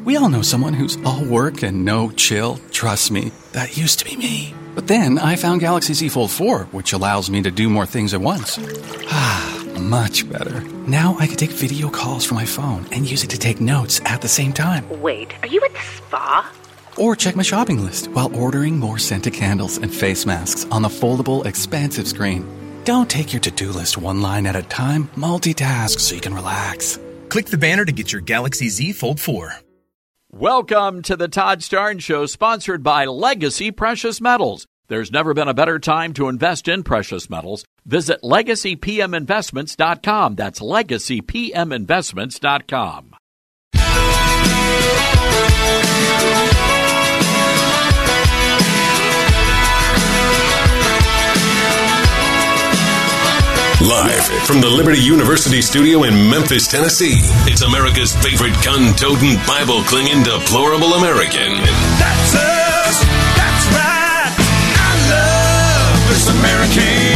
We all know someone who's all work and no chill. Trust me, that used to be me. But then I found Galaxy Z Fold 4, which allows me to do more things at once. Much better. Now I can take video calls from my phone and use it to take notes at the same time. Wait, are you at the spa? Or check my shopping list while ordering more scented candles and face masks on the foldable, expansive screen. Don't take your to-do list one line at a time. Multitask so you can relax. Click the banner to get your Galaxy Z Fold 4. Welcome to the Todd Starnes Show, sponsored by Legacy Precious Metals. There's never been a better time to invest in precious metals. Visit LegacyPMInvestments.com. That's LegacyPMInvestments.com. Live from the Liberty University studio in Memphis, Tennessee, it's America's favorite gun-toting, Bible-clinging, deplorable American. That's us. That's right. I love this American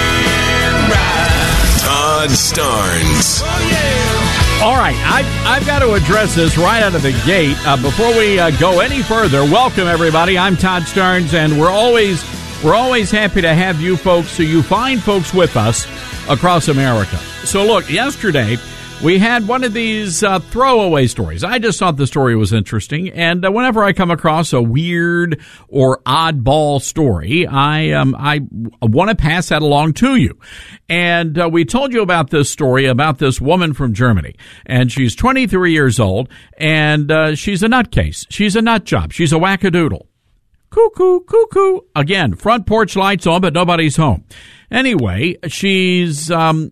ride. Todd Starnes. Oh, yeah. All right, I've got to address this right out of the gate. Before we go any further, welcome, everybody. I'm Todd Starnes, and we're always happy to have you folks, so you find folks with us across America. So look, yesterday we had one of these throwaway stories. I just thought the story was interesting, and whenever I come across a weird or oddball story, I want to pass that along to you. And we told you about this story about this woman from Germany, and she's 23 years old, and she's a nutcase. She's a nut job. She's a wackadoodle. Cuckoo, cuckoo. Again, front porch lights on, but nobody's home. Anyway, she's in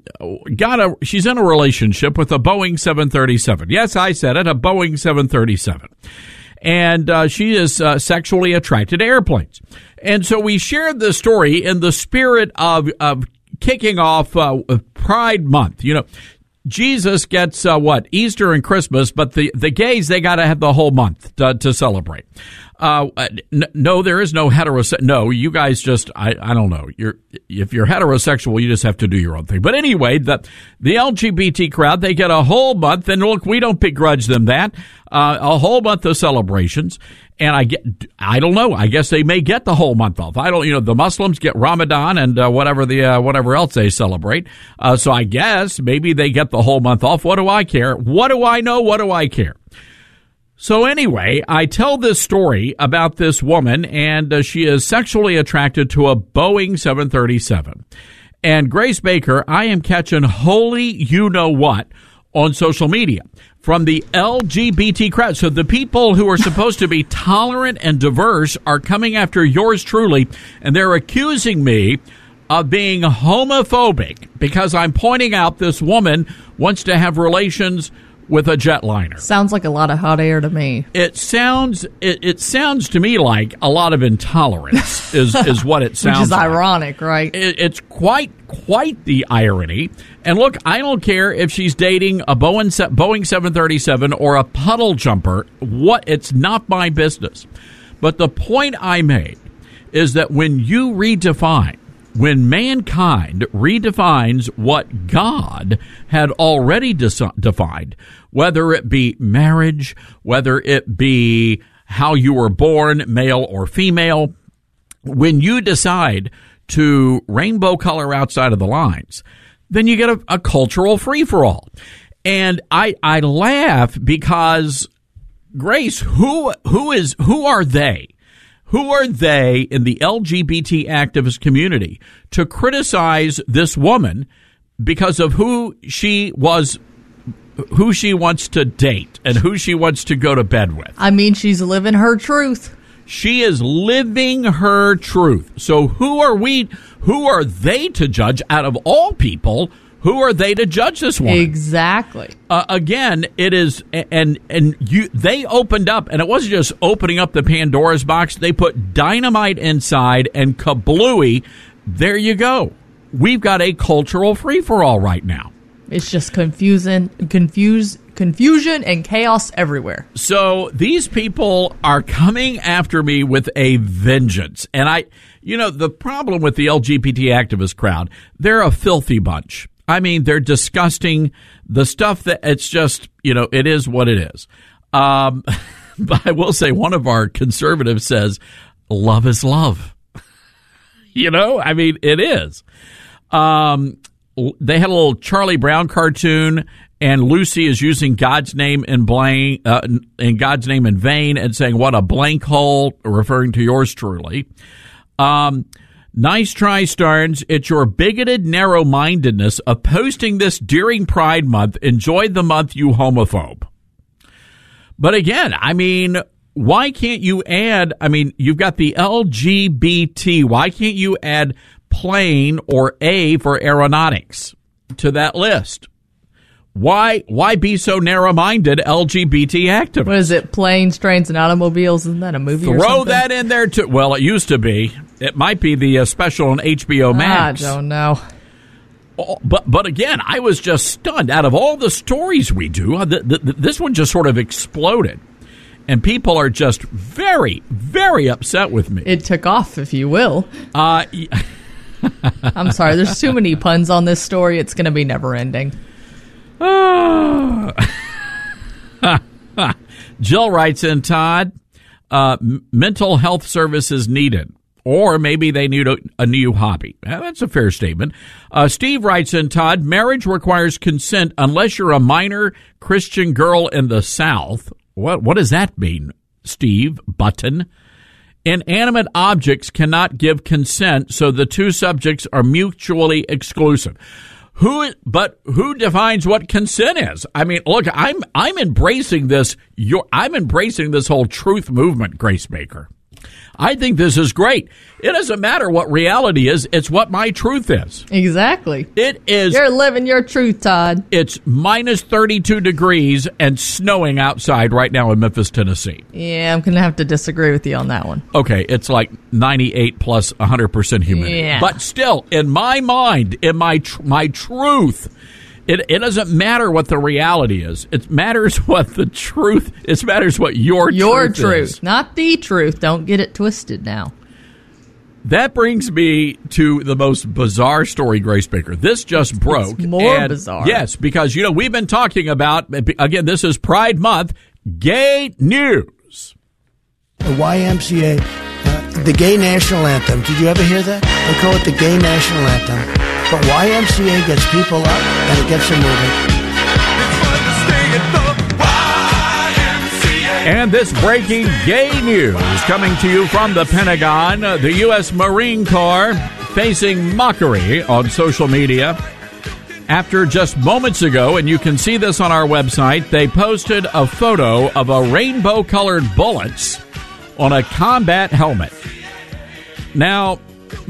a relationship with a Boeing 737. Yes, I said it, a Boeing 737. And she is sexually attracted to airplanes. And so we shared this story in the spirit of kicking off Pride Month. You know, Jesus gets Easter and Christmas, but the gays, they got to have the whole month to celebrate. No, there is no heterosexual. No, you guys just, I don't know. If you're heterosexual, you just have to do your own thing. But anyway, the LGBT crowd, they get a whole month, and look, we don't begrudge them that. A whole month of celebrations. And I don't know. I guess they may get the whole month off. The Muslims get Ramadan and whatever else they celebrate. So I guess maybe they get the whole month off. What do I care? What do I know? What do I care? So anyway, I tell this story about this woman, and she is sexually attracted to a Boeing 737. And Grace Baker, I am catching holy you-know-what on social media from the LGBT crowd. So the people who are supposed to be tolerant and diverse are coming after yours truly, and they're accusing me of being homophobic because I'm pointing out this woman wants to have relations with a jetliner. Sounds like a lot of hot air to me. It sounds to me like a lot of intolerance is what it sounds Which is like. ironic, right? It's quite the irony. And look, I don't care if she's dating a Boeing 737 or a puddle jumper. It's not my business. But the point I made is that when mankind redefines what God had already defined, whether it be marriage, whether it be how you were born, male or female, when you decide to rainbow color outside of the lines, then you get a cultural free-for-all. And I laugh because, Grace, who are they? Who are they in the LGBT activist community to criticize this woman because of who she wants to date and who she wants to go to bed with? I mean, she's living her truth. She is living her truth. So who are they to judge out of all people? Who are they to judge this woman? Exactly. Again, it is, they opened up, and it wasn't just opening up the Pandora's box. They put dynamite inside, and kablooey, there you go. We've got a cultural free-for-all right now. It's just confusion and chaos everywhere. So these people are coming after me with a vengeance. And the problem with the LGBT activist crowd, they're a filthy bunch. I mean, they're disgusting. The stuff that it's just, it is what it is. But I will say one of our conservatives says, love is love. I mean, it is. They had a little Charlie Brown cartoon, and Lucy is using God's name in vain and saying, what a blank hole, referring to yours truly. Nice try, Starnes. It's your bigoted narrow-mindedness of posting this during Pride Month. Enjoy the month, you homophobe. But again, I mean, why can't you add, you've got the LGBT. Why can't you add plane or A for aeronautics to that list? Why be so narrow-minded, LGBT activists? What is it, planes, trains, and automobiles? Isn't that a movie or something? Throw that in there, too. Well, it used to be. It might be the special on HBO Max. I don't know. But again, I was just stunned. Out of all the stories we do, this one just sort of exploded. And people are just very, very upset with me. It took off, if you will. I'm sorry, there's too many puns on this story. It's going to be never-ending. Jill writes in, Todd, mental health services needed. Or maybe they need a new hobby. That's a fair statement. Steve writes in, Todd, marriage requires consent unless you're a minor Christian girl in the South. What does that mean, Steve Button? Inanimate objects cannot give consent, so the two subjects are mutually exclusive. Who defines what consent is? I mean, look, I'm embracing this. I'm embracing this whole truth movement, Grace Baker. I think this is great. It doesn't matter what reality is. It's what my truth is. Exactly. It is. You're living your truth, Todd. It's minus 32 degrees and snowing outside right now in Memphis, Tennessee. Yeah, I'm going to have to disagree with you on that one. Okay, it's like 98 plus 100% humidity. Yeah. But still, in my mind, in my truth, it doesn't matter what the reality is. It matters what the truth. It matters what your truth is. Not the truth. Don't get it twisted now. That brings me to the most bizarre story, Grace Baker. This just broke. It's more bizarre. Yes, because, we've been talking about, again, this is Pride Month, gay news. The YMCA, the gay national anthem. Did you ever hear that? They call it the gay national anthem. But YMCA gets people up and it gets them moving. And this breaking gay news coming to you from the Pentagon. The U.S. Marine Corps facing mockery on social media after just moments ago, and you can see this on our website, they posted a photo of a rainbow-colored bullets on a combat helmet. Now,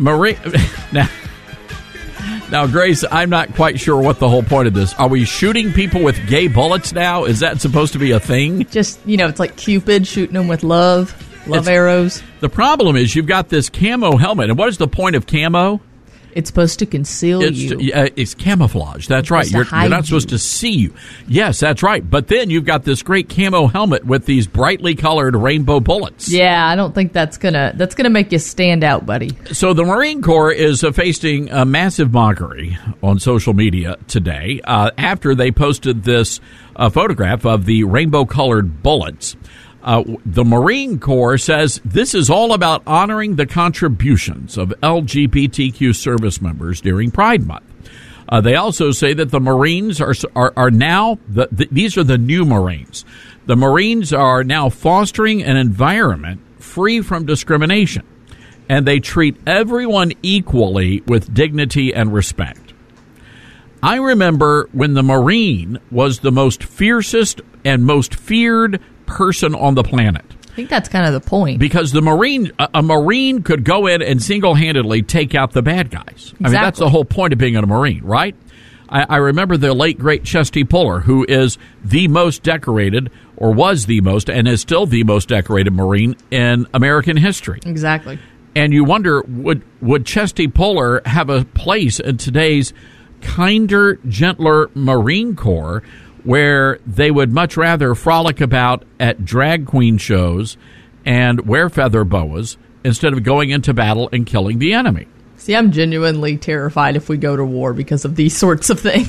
Now, Grace, I'm not quite sure what the whole point of this. Are we shooting people with gay bullets now? Is that supposed to be a thing? Just, it's like Cupid shooting them with love arrows. The problem is you've got this camo helmet. And what is the point of camo? It's supposed to conceal you. It's camouflage. That's right. You're not supposed to see you. Yes, that's right. But then you've got this great camo helmet with these brightly colored rainbow bullets. Yeah, I don't think that's gonna make you stand out, buddy. So the Marine Corps is facing a massive mockery on social media today after they posted this photograph of the rainbow colored bullets. The Marine Corps says this is all about honoring the contributions of LGBTQ service members during Pride Month. They also say that the Marines are now, these are the new Marines. The Marines are now fostering an environment free from discrimination, and they treat everyone equally with dignity and respect. I remember when the Marine was the most fiercest and most feared person on the planet. I think that's kind of the point. Because a Marine could go in and single-handedly take out the bad guys. Exactly. I mean, that's the whole point of being a Marine, right? I remember the late, great Chesty Puller, who is the most decorated, or was the most, and is still the most decorated Marine in American history. Exactly. And you wonder, would Chesty Puller have a place in today's kinder, gentler Marine Corps, where they would much rather frolic about at drag queen shows and wear feather boas instead of going into battle and killing the enemy? See, I'm genuinely terrified if we go to war because of these sorts of things.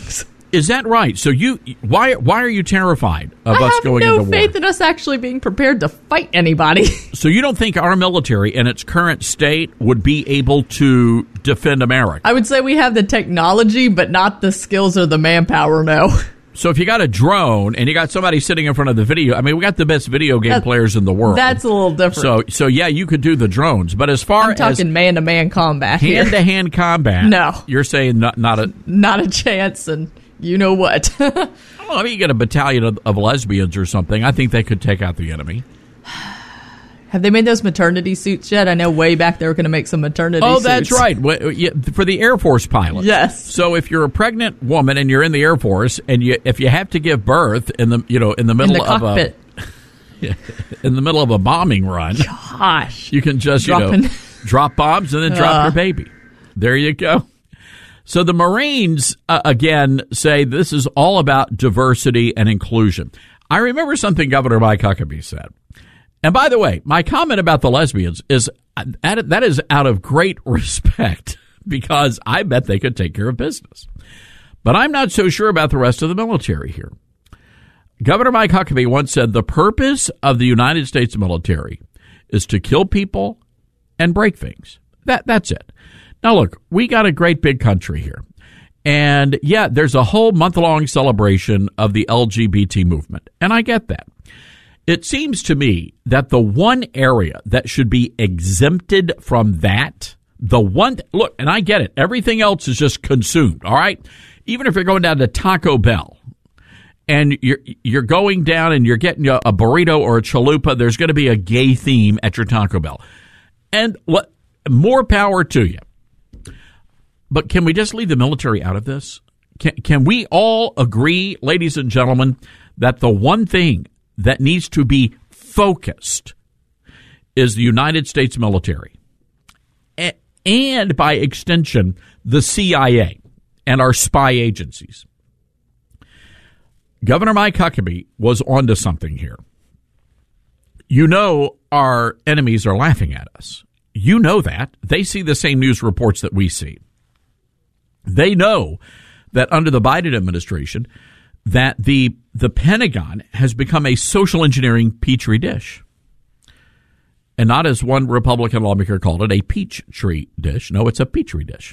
Is that right? So why are you terrified of us going into war? I have no faith in us actually being prepared to fight anybody. So you don't think our military in its current state would be able to defend America? I would say we have the technology, but not the skills or the manpower, no. So if you got a drone and you got somebody sitting in front of the video, I mean, we got the best video game players in the world. That's a little different. So yeah, you could do the drones, but as far as I'm talking man-to-man combat here. Hand-to-hand combat, no. You're saying not a chance, and you know what? Well, I mean, you get a battalion of lesbians or something. I think they could take out the enemy. Have they made those maternity suits yet? I know way back they were going to make some maternity suits. Oh, that's right. For the Air Force pilots. Yes. So if you're a pregnant woman and you're in the Air Force, and if you have to give birth in the middle of a bombing run, gosh, you can just drop bombs and then drop your baby. There you go. So the Marines again say this is all about diversity and inclusion. I remember something Governor Mike Huckabee said. And by the way, my comment about the lesbians is that is out of great respect, because I bet they could take care of business. But I'm not so sure about the rest of the military here. Governor Mike Huckabee once said the purpose of the United States military is to kill people and break things. That's it. Now, look, we got a great big country here. And, yeah, there's a whole month-long celebration of the LGBT movement. And I get that. It seems to me that the one area that should be exempted from that, look, and I get it, everything else is just consumed, all right? Even if you're going down to Taco Bell and you're going down and you're getting a burrito or a chalupa, there's going to be a gay theme at your Taco Bell. And more power to you. But can we just leave the military out of this? Can we all agree, ladies and gentlemen, that the one thing that needs to be focused is the United States military, and by extension, the CIA and our spy agencies? Governor Mike Huckabee was onto something here. You know our enemies are laughing at us. You know that. They see the same news reports that we see. They know that under the Biden administration, that the Pentagon has become a social engineering petri dish. And not, as one Republican lawmaker called it, a peach tree dish. No, it's a petri dish.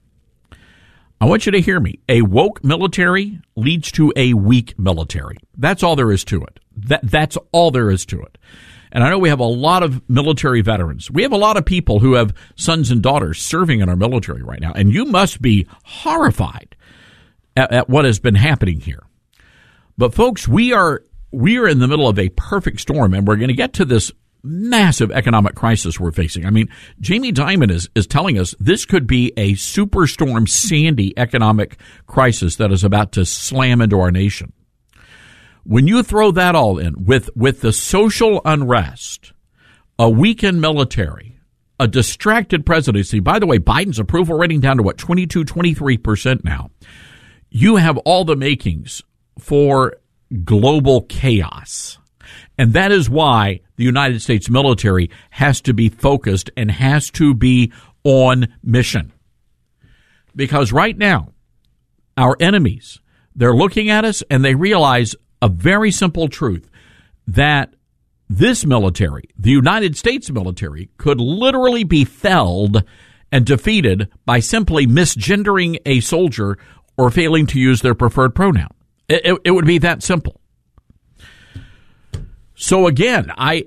I want you to hear me. A woke military leads to a weak military. That's all there is to it. That's all there is to it. And I know we have a lot of military veterans. We have a lot of people who have sons and daughters serving in our military right now. And you must be horrified at what has been happening here. But folks, we are in the middle of a perfect storm, and we're going to get to this massive economic crisis we're facing. I mean, Jamie Dimon is telling us this could be a superstorm Sandy economic crisis that is about to slam into our nation. When you throw that all in with the social unrest, a weakened military, a distracted presidency, by the way, Biden's approval rating down to 23% now. You have all the makings for global chaos. And that is why the United States military has to be focused and has to be on mission. Because right now, our enemies, they're looking at us and they realize a very simple truth, that this military, the United States military, could literally be felled and defeated by simply misgendering a soldier or failing to use their preferred pronoun. It would be that simple. So again, I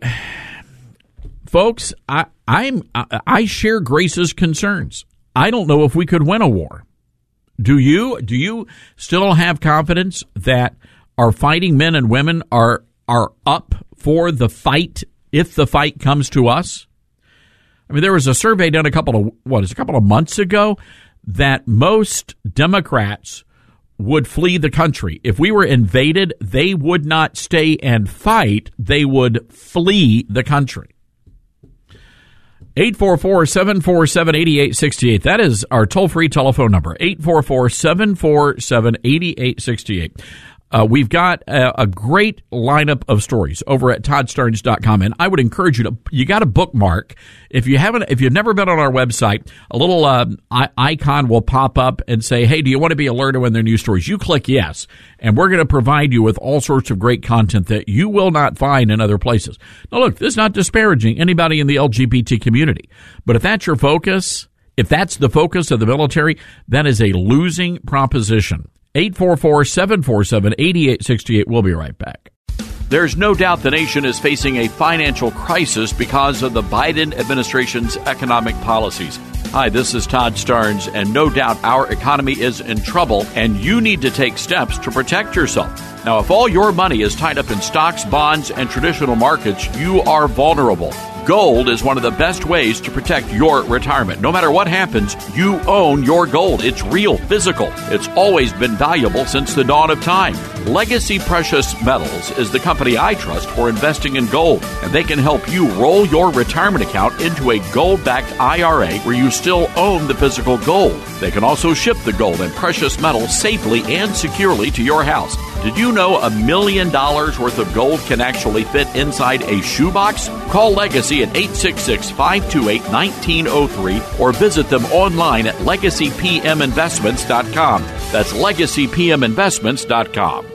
share Grace's concerns. I don't know if we could win a war. Do you? Do you still have confidence that our fighting men and women are up for the fight if the fight comes to us? I mean, there was a survey done a couple of months ago that most Democrats would flee the country. If we were invaded, they would not stay and fight. They would flee the country. 844-747-8868. That is our toll-free telephone number, 844-747-8868. We've got a great lineup of stories over at ToddStarnes.com, and I would encourage you got to bookmark. If you've never been on our website, a little icon will pop up and say, hey, do you want to be alerted when there are new stories? You click yes, and we're going to provide you with all sorts of great content that you will not find in other places. Now, look, this is not disparaging anybody in the LGBT community, but if that's your focus, if that's the focus of the military, that is a losing proposition. 844-747-8868. We'll be right back. There's no doubt the nation is facing a financial crisis because of the Biden administration's economic policies. Hi, this is Todd Starnes, and no doubt our economy is in trouble, and you need to take steps to protect yourself. Now, if all your money is tied up in stocks, bonds, and traditional markets, you are vulnerable. Gold is one of the best ways to protect your retirement. No matter what happens, you own your gold. It's real, physical. It's always been valuable since the dawn of time. Legacy Precious Metals is the company I trust for investing in gold, and they can help you roll your retirement account into a gold-backed IRA where you still own the physical gold. They can also ship the gold and precious metals safely and securely to your house. Did you know $1 million worth of gold can actually fit inside a shoebox? Call Legacy at 866-528-1903 or visit them online at LegacyPMInvestments.com. That's LegacyPMInvestments.com.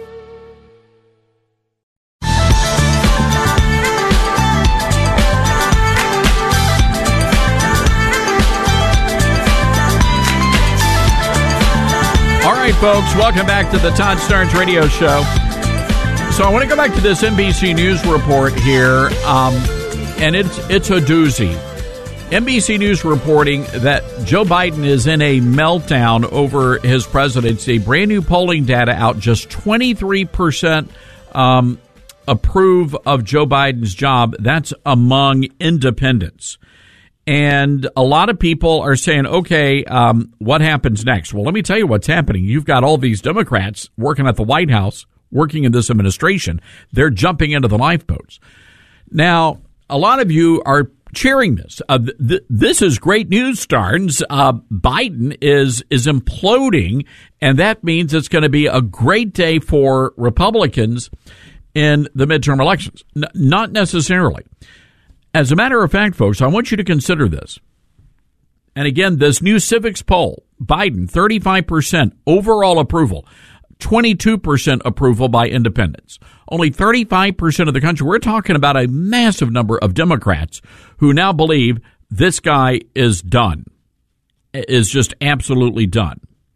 All right, folks, welcome back to the Todd Starnes Radio Show. So I want to go back to this NBC News report here, and it's a doozy. NBC News reporting that Joe Biden is in a meltdown over his presidency. Brand new polling data out, just 23% approve of Joe Biden's job. That's among independents. And a lot of people are saying, okay, what happens next? Well, let me tell you what's happening. You've got all these Democrats working at the White House, working in this administration. They're jumping into the lifeboats. Now, a lot of you are cheering this. This is great news, Starnes. Biden is imploding, and that means it's going to be a great day for Republicans in the midterm elections. Not necessarily. As a matter of fact, folks, I want you to consider this. And again, this new Civics poll, Biden, 35% overall approval, 22% approval by independents. Only 35% of the country. We're talking about a massive number of Democrats who now believe this guy is done, is just absolutely done.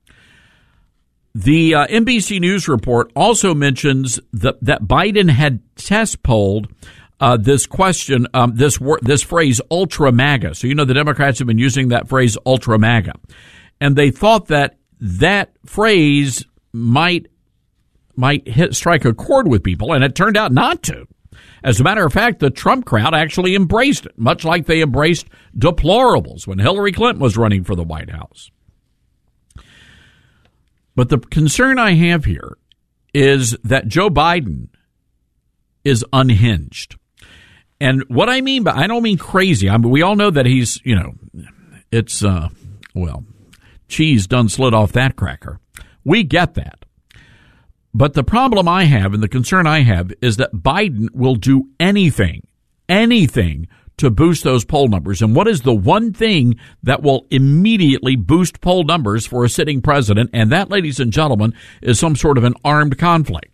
The NBC News report also mentions that Biden had test polled this question, this phrase, ultra MAGA. So, the Democrats have been using that phrase, ultra MAGA. And they thought that phrase might strike a chord with people, and it turned out not to. As a matter of fact, the Trump crowd actually embraced it, much like they embraced deplorables when Hillary Clinton was running for the White House. But the concern I have here is that Joe Biden is unhinged. And what I mean by, I don't mean crazy. We all know that he's, it's, cheese done slid off that cracker. We get that. But the problem I have and the concern I have is that Biden will do anything to boost those poll numbers. And what is the one thing that will immediately boost poll numbers for a sitting president? And that, ladies and gentlemen, is some sort of an armed conflict.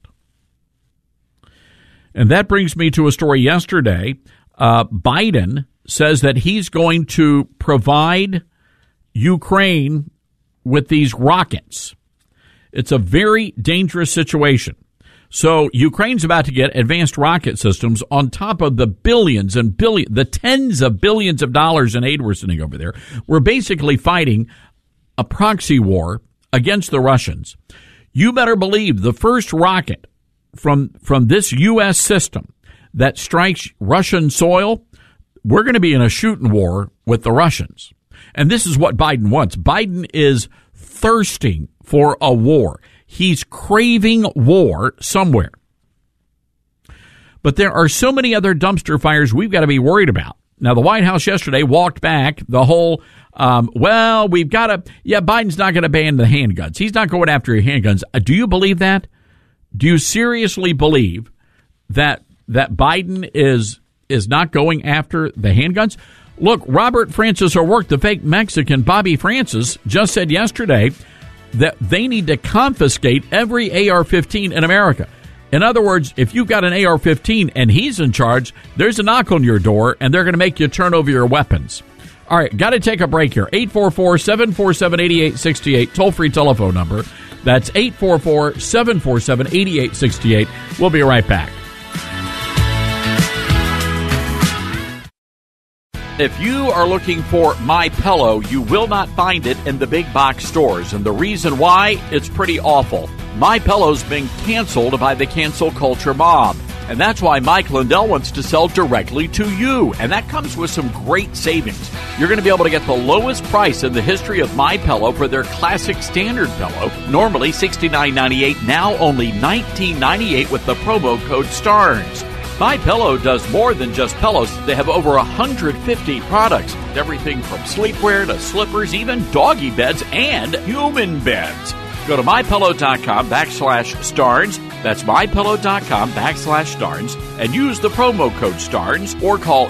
And that brings me to a story yesterday. Biden says that he's going to provide Ukraine with these rockets. It's a very dangerous situation. So Ukraine's about to get advanced rocket systems on top of the billions and the tens of billions of dollars in aid we're sending over there. We're basically fighting a proxy war against the Russians. You better believe the first rocket from this U.S. system that strikes Russian soil, we're going to be in a shooting war with the Russians. And this is what Biden wants. Biden is thirsting for a war. He's craving war somewhere. But there are so many other dumpster fires we've got to be worried about. Now, the White House yesterday walked back the whole, Biden's not going to ban the handguns. He's not going after handguns. Do you believe that? Do you seriously believe that Biden is not going after the handguns? Look, Robert Francis O'Rourke, the fake Mexican Bobby Francis, just said yesterday that they need to confiscate every AR-15 in America. In other words, if you've got an AR-15 and he's in charge, there's a knock on your door, and they're going to make you turn over your weapons. All right, got to take a break here. 844-747-8868, toll-free telephone number. That's 844-747-8868. We'll be right back. If you are looking for MyPillow, you will not find it in the big box stores. And the reason why? It's pretty awful. MyPillow's been canceled by the cancel culture mob. And that's why Mike Lindell wants to sell directly to you. And that comes with some great savings. You're going to be able to get the lowest price in the history of MyPillow for their classic standard pillow. Normally $69.98, now only $19.98 with the promo code STARNS. MyPillow does more than just pillows. They have over 150 products. Everything from sleepwear to slippers, even doggy beds and human beds. Go to MyPillow.com/Starnes. That's MyPillow.com/Starnes. And use the promo code STARNS or call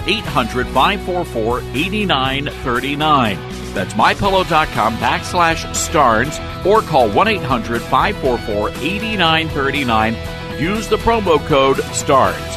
800-544-8939. That's MyPillow.com/Starnes or call 1-800-544-8939. Use the promo code STARNS.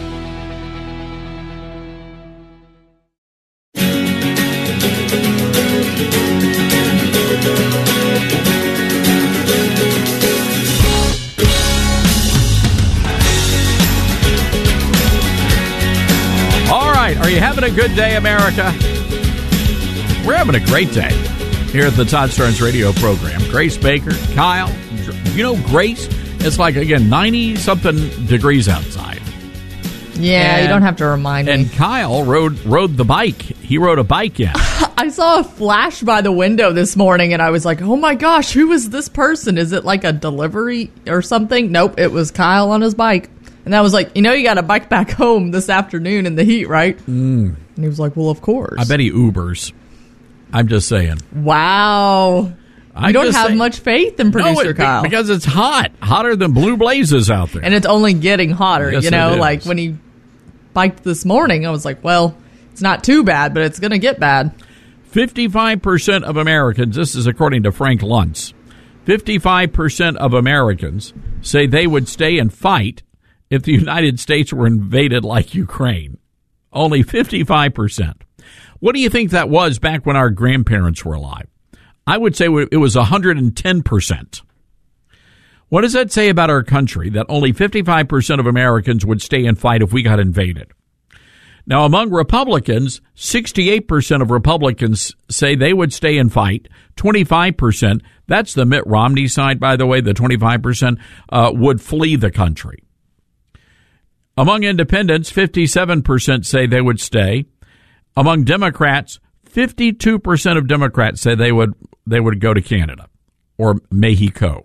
Are you having a good day, America? We're having a great day here at the Todd Starnes radio program. Grace Baker, Kyle. You know, Grace, it's like, again, 90-something degrees outside. Yeah, you don't have to remind me. And Kyle rode the bike. He rode a bike in. I saw a flash by the window this morning, and I was like, oh, my gosh, who is this person? Is it like a delivery or something? Nope, it was Kyle on his bike. And I was like, you got a bike back home this afternoon in the heat, right? And he was like, well, of course. I bet he Ubers. I'm just saying. Wow. You don't have much faith in producer Kyle. Because it's hot. Hotter than blue blazes out there. And it's only getting hotter. Yes, like when he biked this morning, I was like, well, it's not too bad, but it's going to get bad. 55% of Americans, this is according to Frank Luntz, 55% of Americans say they would stay and fight if the United States were invaded like Ukraine. Only 55%. What do you think that was back when our grandparents were alive? I would say it was 110%. What does that say about our country, that only 55% of Americans would stay and fight if we got invaded? Now, among Republicans, 68% of Republicans say they would stay and fight. 25%, that's the Mitt Romney side, by the way, the 25%, would flee the country. Among independents, 57% say they would stay. Among Democrats, 52% of Democrats say they would go to Canada or Mexico.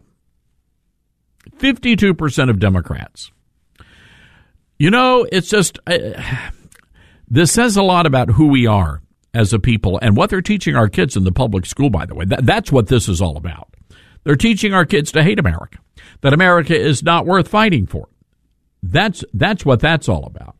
52% of Democrats. It's just this says a lot about who we are as a people and what they're teaching our kids in the public school, by the way. That's what this is all about. They're teaching our kids to hate America, that America is not worth fighting for. That's what that's all about.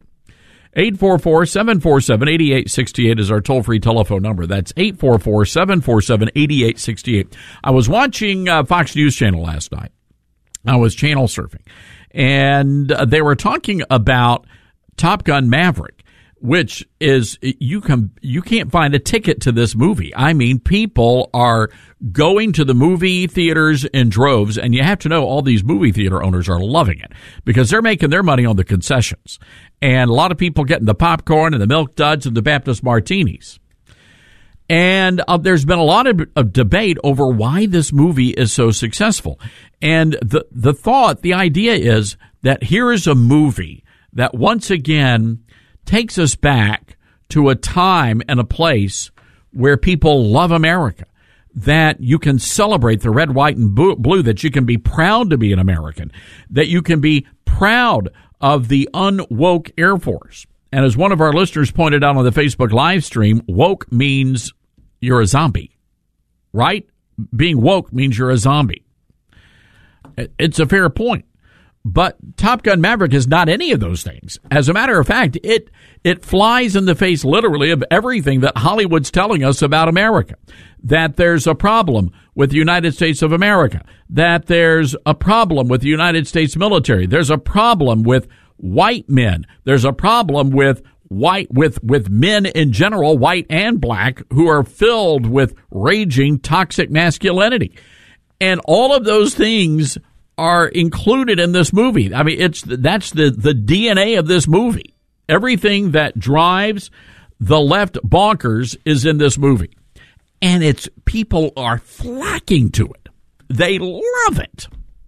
844-747-8868 is our toll-free telephone number. That's 844-747-8868. I was watching Fox News Channel last night. I was channel surfing, and they were talking about Top Gun Maverick, which is you can't find a ticket to this movie. I mean, people are going to the movie theaters in droves, and you have to know all these movie theater owners are loving it because they're making their money on the concessions. And a lot of people getting the popcorn and the milk duds and the Baptist martinis. And there's been a lot of debate over why this movie is so successful. And the idea is that here is a movie that once again takes us back to a time and a place where people love America, that you can celebrate the red, white, and blue, that you can be proud to be an American, that you can be proud of the unwoke Air Force. And as one of our listeners pointed out on the Facebook live stream, woke means you're a zombie, right? Being woke means you're a zombie. It's a fair point. But Top Gun Maverick is not any of those things. As a matter of fact, it flies in the face literally of everything that Hollywood's telling us about America. That there's a problem with the United States of America. That there's a problem with the United States military. There's a problem with white men. There's a problem with men in general, white and black, who are filled with raging toxic masculinity. And all of those things are included in this movie. I mean, that's the DNA of this movie. Everything that drives the left bonkers is in this movie. And people are flocking to it. They love it.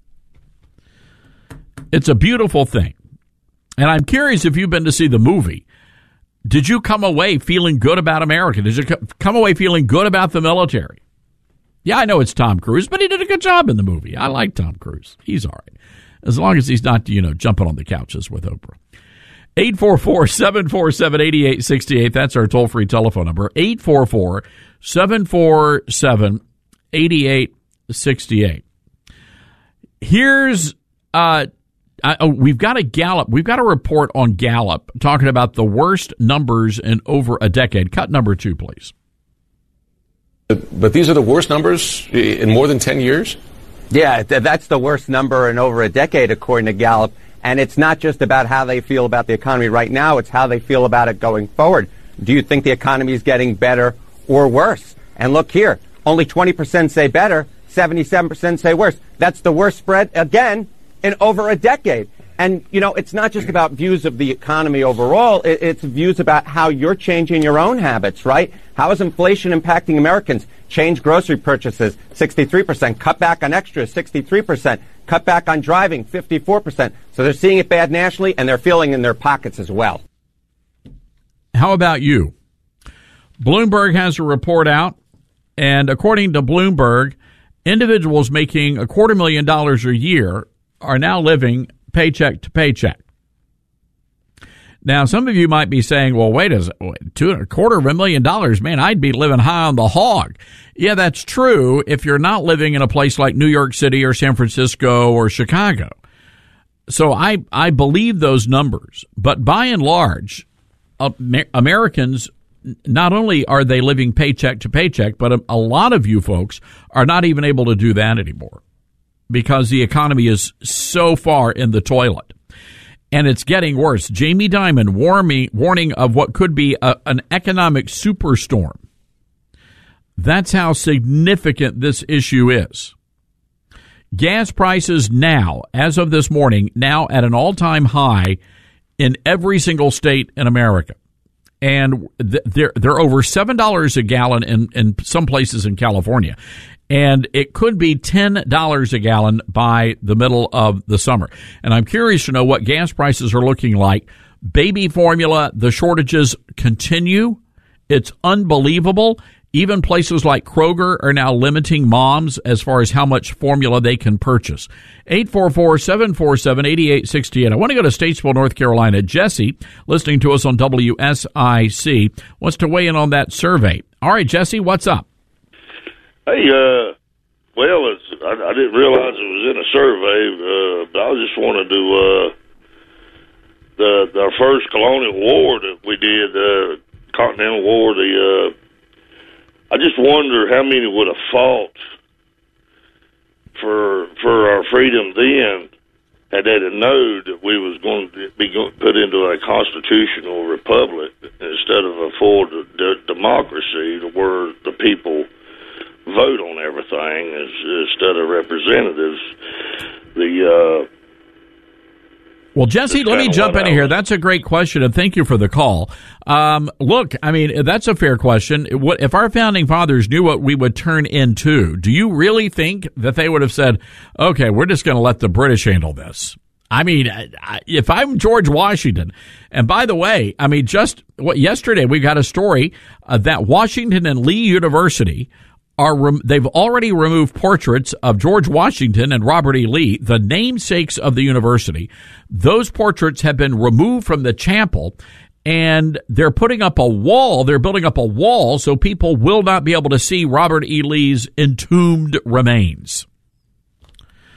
It's a beautiful thing. And I'm curious if you've been to see the movie. Did you come away feeling good about America? Did you come away feeling good about the military? Yeah, I know it's Tom Cruise, but he did a good job in the movie. I like Tom Cruise. He's all right. As long as he's not, jumping on the couches with Oprah. 844-747-8868. That's our toll-free telephone number. 844-747-8868. Here's, we've got a report on Gallup talking about the worst numbers in over a decade. Cut number 2, please. But these are the worst numbers in more than 10 years? Yeah, that's the worst number in over a decade, according to Gallup. And it's not just about how they feel about the economy right now, it's how they feel about it going forward. Do you think the economy is getting better or worse? And look here, only 20% say better, 77% say worse. That's the worst spread, again, in over a decade. And, it's not just about views of the economy overall. It's views about how you're changing your own habits, right? How is inflation impacting Americans? Change grocery purchases, 63%. Cut back on extras, 63%. Cut back on driving, 54%. So they're seeing it bad nationally, and they're feeling in their pockets as well. How about you? Bloomberg has a report out, and according to Bloomberg, individuals making $250,000 a year are now living paycheck to paycheck. Now, some of you might be saying, well, wait a second, $250,000, man, I'd be living high on the hog. Yeah, that's true if you're not living in a place like New York City or San Francisco or Chicago. So I believe those numbers. But by and large, Americans, not only are they living paycheck to paycheck, but a lot of you folks are not even able to do that anymore because the economy is so far in the toilet. And it's getting worse. Jamie Dimon warning of what could be an economic superstorm. That's how significant this issue is. Gas prices now, as of this morning, now at an all-time high in every single state in America. And they're over $7 a gallon in some places in California. And it could be $10 a gallon by the middle of the summer. And I'm curious to know what gas prices are looking like. Baby formula, the shortages continue. It's unbelievable. Even places like Kroger are now limiting moms as far as how much formula they can purchase. 844-747-8868. I want to go to Statesville, North Carolina. Jesse, listening to us on WSIC, wants to weigh in on that survey. All right, Jesse, what's up? Hey, well, I didn't realize it was in a survey, but I just wanted to, our first colonial war that we did, Continental War, I just wonder how many would have fought for our freedom then had they known that we was going to be put into a constitutional republic instead of a full democracy where the people vote on everything instead of representatives. Well, Jesse, let me jump in here. That's a great question, and thank you for the call. Look, I mean, that's a fair question. What if our founding fathers knew what we would turn into? Do you really think that they would have said, okay, we're just going to let the British handle this? I mean, if I'm George Washington, and by the way, I mean, yesterday we got a story that Washington and Lee University they've already removed portraits of George Washington and Robert E. Lee, the namesakes of the university. Those portraits have been removed from the chapel, and they're putting up a wall. They're building up a wall so people will not be able to see Robert E. Lee's entombed remains.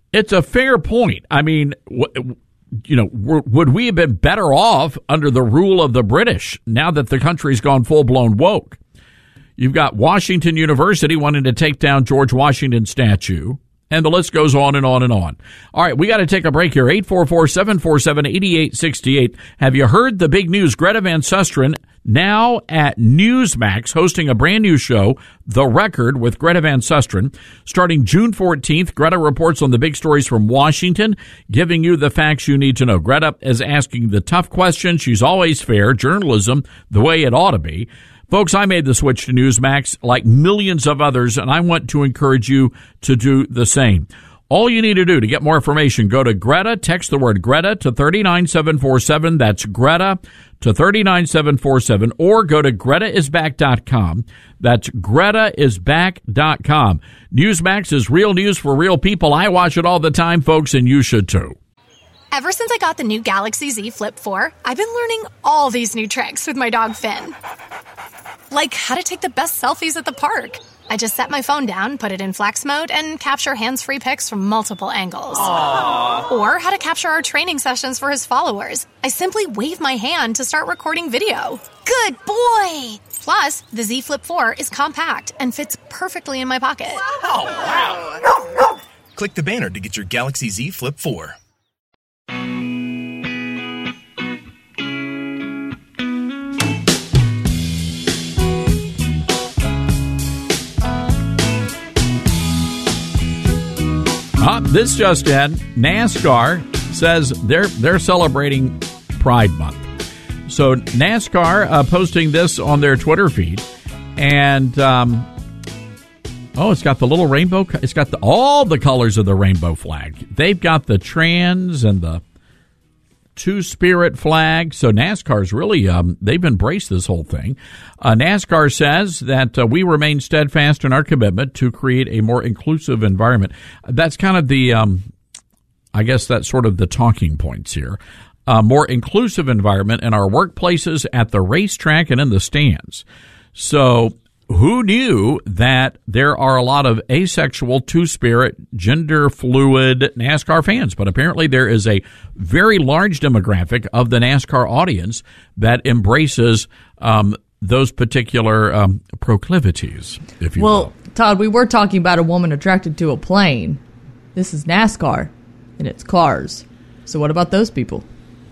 It's a fair point. I mean, would we have been better off under the rule of the British now that the country's gone full-blown woke? You've got Washington University wanting to take down George Washington's statue, and the list goes on and on and on. All right, we got to take a break here. 844-747-8868. Have you heard the big news? Greta Van Susteren now at Newsmax hosting a brand new show, The Record with Greta Van Susteren. Starting June 14th, Greta reports on the big stories from Washington, giving you the facts you need to know. Greta is asking the tough questions. She's always fair. Journalism, the way it ought to be. Folks, I made the switch to Newsmax like millions of others, and I want to encourage you to do the same. All you need to do to get more information, go to Greta, text the word Greta to 39747. That's Greta to 39747, or go to GretaIsBack.com. That's GretaIsBack.com. Newsmax is real news for real people. I watch it all the time, folks, and you should too. Ever since I got the new Galaxy Z Flip 4, I've been learning all these new tricks with my dog Finn. Like how to take the best selfies at the park. I just set my phone down, put it in flex mode, and capture hands-free pics from multiple angles. Aww. Or how to capture our training sessions for his followers. I simply wave my hand to start recording video. Good boy! Plus, the Z Flip 4 is compact and fits perfectly in my pocket. Wow. Click the banner to get your Galaxy Z Flip 4. This just in, NASCAR says they're celebrating Pride Month. So NASCAR posting this on their Twitter feed, and it's got the little rainbow. It's got all the colors of the rainbow flag. They've got the trans and the Two-Spirit flag. So NASCAR's really, they've embraced this whole thing. NASCAR says that we remain steadfast in our commitment to create a more inclusive environment. That's kind of the, I guess that's sort of the talking points here. More inclusive environment in our workplaces, at the racetrack, and in the stands. So who knew that there are a lot of asexual, Two-Spirit, gender-fluid NASCAR fans? But apparently there is a very large demographic of the NASCAR audience that embraces those particular proclivities, if you will. Well, Todd, we were talking about a woman attracted to a plane. This is NASCAR, and it's cars. So what about those people?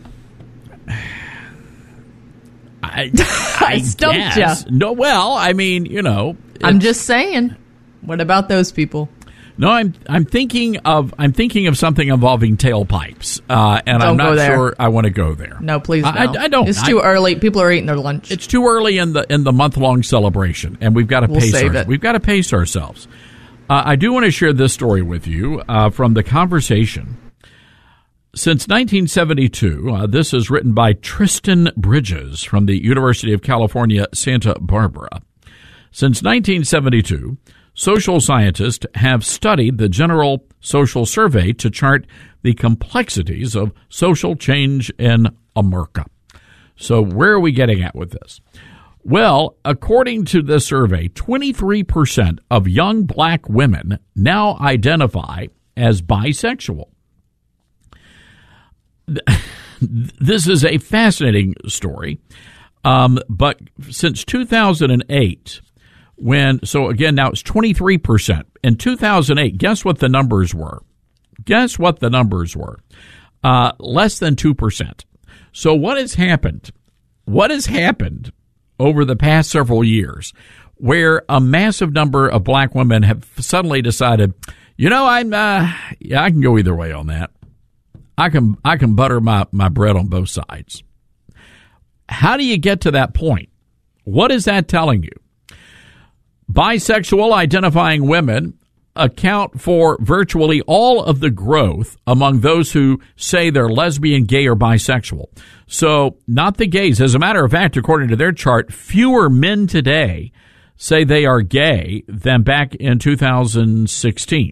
I stumped you. No, well, I mean, I'm just saying. What about those people? No, I'm thinking of something involving tailpipes, and I'm not sure I want to go there. No, please don't. I don't. It's too early. People are eating their lunch. It's too early in the month-long celebration, and we've got to We've got to pace ourselves. I do want to share this story with you from The Conversation. Since 1972, this is written by Tristan Bridges from the University of California, Santa Barbara. Since 1972, social scientists have studied the General Social Survey to chart the complexities of social change in America. So where are we getting at with this? Well, according to the survey, 23% of young black women now identify as bisexual. This is a fascinating story, but since 2008, now it's 23%. In 2008, guess what the numbers were? Less than 2%. So what has happened? What has happened over the past several years where a massive number of black women have suddenly decided, I can go either way on that. I can butter my bread on both sides. How do you get to that point? What is that telling you? Bisexual identifying women account for virtually all of the growth among those who say they're lesbian, gay, or bisexual. So not the gays. As a matter of fact, according to their chart, fewer men today say they are gay than back in 2016.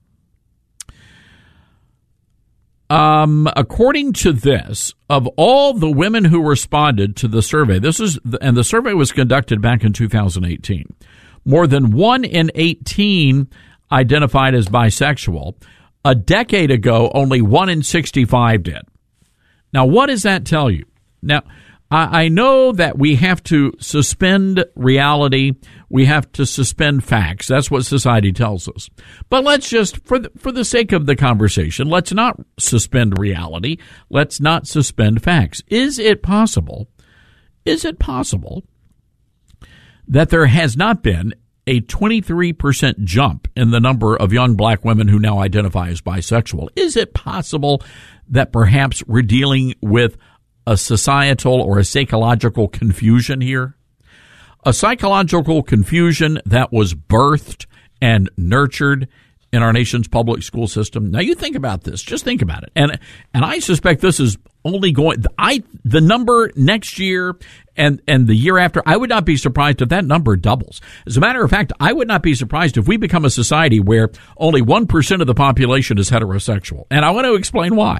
According to this, of all the women who responded to the survey, and the survey was conducted back in 2018, more than 1 in 18 identified as bisexual. A decade ago, only 1 in 65 did. Now, what does that tell you? Now, I know that we have to suspend reality. We have to suspend facts. That's what society tells us. But let's just, for the sake of the conversation, let's not suspend reality. Let's not suspend facts. Is it possible that there has not been a 23% jump in the number of young black women who now identify as bisexual? Is it possible that perhaps we're dealing with a societal or a psychological confusion here? A psychological confusion that was birthed and nurtured in our nation's public school system. Now, you think about this. Just think about it. And I suspect this is only going, the number next year and the year after, I would not be surprised if that number doubles. As a matter of fact, I would not be surprised if we become a society where only 1% of the population is heterosexual. And I want to explain why.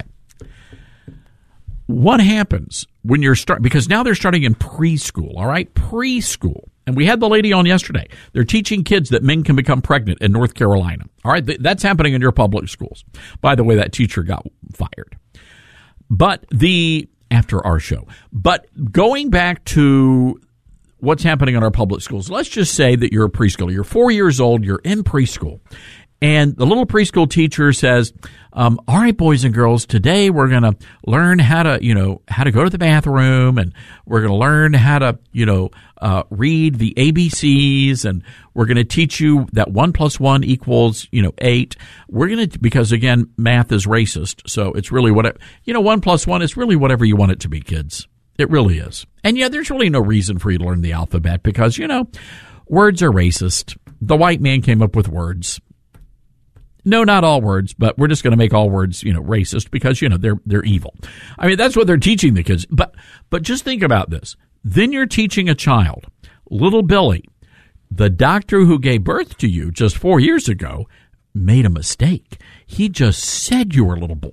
What happens when you're because now they're starting in preschool, all right? Preschool. And we had the lady on yesterday. They're teaching kids that men can become pregnant in North Carolina. All right, that's happening in your public schools. By the way, that teacher got fired. But after our show. But going back to what's happening in our public schools, let's just say that you're a preschooler. You're 4 years old. You're in preschool. And the little preschool teacher says, all right, boys and girls, today we're going to learn how to go to the bathroom, and we're going to learn how to, read the ABCs, and we're going to teach you that 1 + 1 = 8. We're going to, because again, math is racist. So it's really 1 + 1 is really whatever you want it to be, kids. It really is. And yeah, there's really no reason for you to learn the alphabet because, words are racist. The white man came up with words. No, not all words, but we're just going to make all words, racist because, they're evil. I mean, that's what they're teaching the kids. But just think about this. Then you're teaching a child, little Billy, the doctor who gave birth to you just 4 years ago made a mistake. He just said you were a little boy.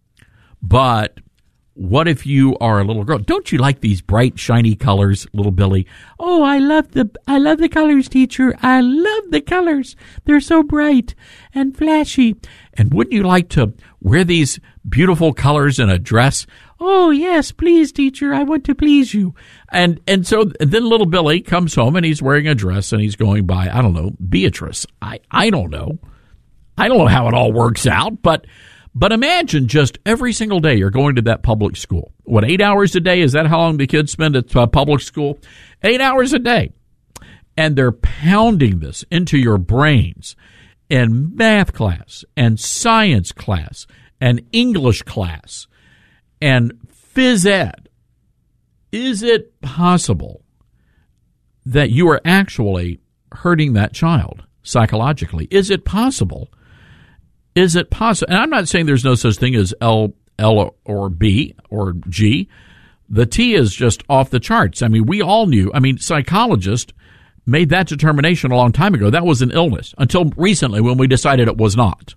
But what if you are a little girl? Don't you like these bright, shiny colors, little Billy? Oh, I love the colors, teacher. I love the colors. They're so bright and flashy. And wouldn't you like to wear these beautiful colors in a dress? Oh, yes, please, teacher. I want to please you. And so then little Billy comes home and he's wearing a dress and he's going by, I don't know, Beatrice. I don't know. I don't know how it all works out, but imagine just every single day you're going to that public school. What, 8 hours a day? Is that how long the kids spend at public school? 8 hours a day. And they're pounding this into your brains in math class and science class and English class and phys ed. Is it possible that you are actually hurting that child psychologically? Is it possible? Is it possible? And I'm not saying there's no such thing as L or B or G. The T is just off the charts. I mean, we all knew. I mean, psychologists made that determination a long time ago. That was an illness until recently when we decided it was not.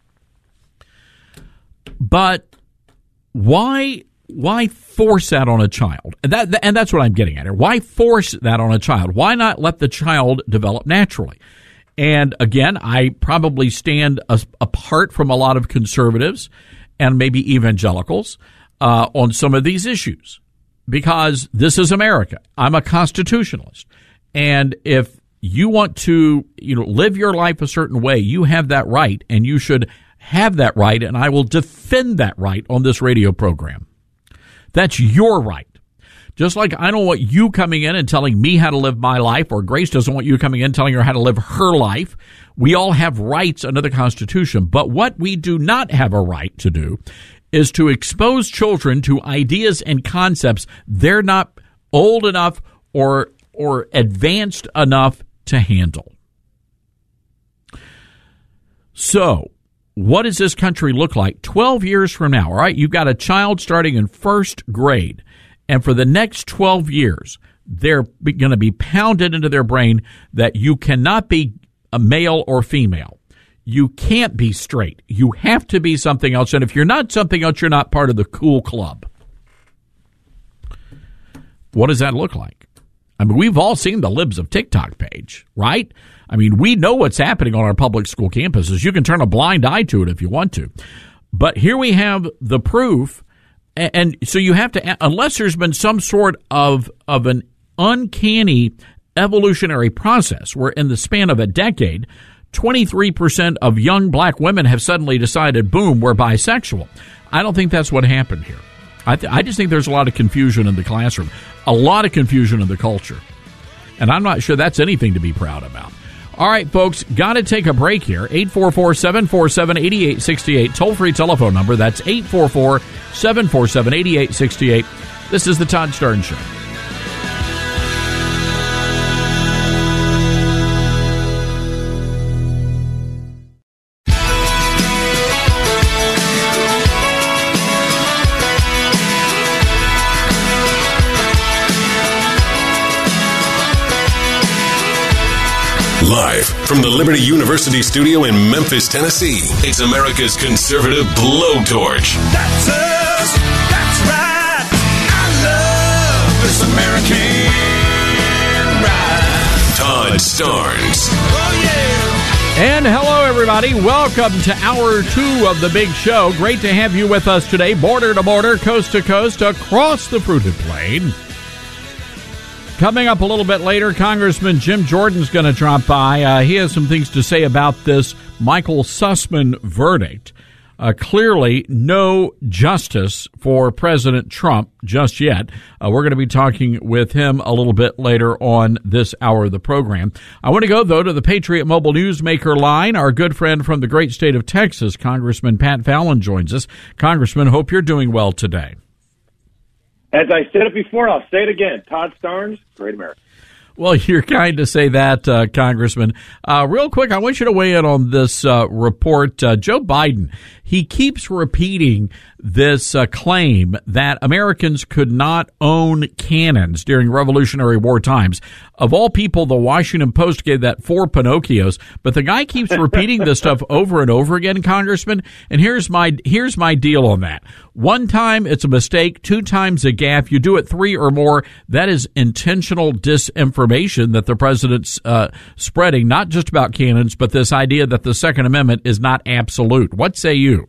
But why force that on a child? And that's what I'm getting at here. Why force that on a child? Why not let the child develop naturally? And again, I probably stand apart from a lot of conservatives and maybe evangelicals on some of these issues because this is America. I'm a constitutionalist. And if you want to, live your life a certain way, you have that right, and you should have that right, and I will defend that right on this radio program. That's your right. Just like I don't want you coming in and telling me how to live my life, or Grace doesn't want you coming in and telling her how to live her life. We all have rights under the Constitution. But what we do not have a right to do is to expose children to ideas and concepts they're not old enough or advanced enough to handle. So, what does this country look like 12 years from now? All right, you've got a child starting in first grade. And for the next 12 years, they're going to be pounded into their brain that you cannot be a male or female. You can't be straight. You have to be something else. And if you're not something else, you're not part of the cool club. What does that look like? I mean, we've all seen the Libs of TikTok page, right? I mean, we know what's happening on our public school campuses. You can turn a blind eye to it if you want to. But here we have the proof. And so you have to, unless there's been some sort of an uncanny evolutionary process where in the span of a decade, 23% of young black women have suddenly decided, boom, we're bisexual. I don't think that's what happened here. I just think there's a lot of confusion in the classroom, a lot of confusion in the culture. And I'm not sure that's anything to be proud about. All right, folks, got to take a break here. 844-747-8868, toll-free telephone number. That's 844-747-8868. This is the Todd Starnes Show. Live from the Liberty University studio in Memphis, Tennessee, it's America's conservative blowtorch. That's us. That's right. I love this American ride. Todd Starnes. Oh, yeah. And hello, everybody. Welcome to Hour 2 of the Big Show. Great to have you with us today, border to border, coast to coast, across the fruited plain. Coming up a little bit later, Congressman Jim Jordan's going to drop by. He has some things to say about this Michael Sussman verdict. Clearly, no justice for President Trump just yet. We're going to be talking with him a little bit later on this hour of the program. I want to go, though, to the Patriot Mobile Newsmaker line. Our good friend from the great state of Texas, Congressman Pat Fallon, joins us. Congressman, hope you're doing well today. As I said it before, I'll say it again. Todd Starnes, Great America. Well, you're kind to say that, Congressman. Real quick, I want you to weigh in on this report. Joe Biden, he keeps repeating this claim that Americans could not own cannons during Revolutionary War times. Of all people, the Washington Post gave that 4 Pinocchios, but the guy keeps repeating this stuff over and over again, Congressman. And here's my deal on that. 1 time, it's a mistake. 2 times, a gaffe. You do it 3 or more, that is intentional disinformation that the president's spreading, not just about cannons, but this idea that the Second Amendment is not absolute. What say you?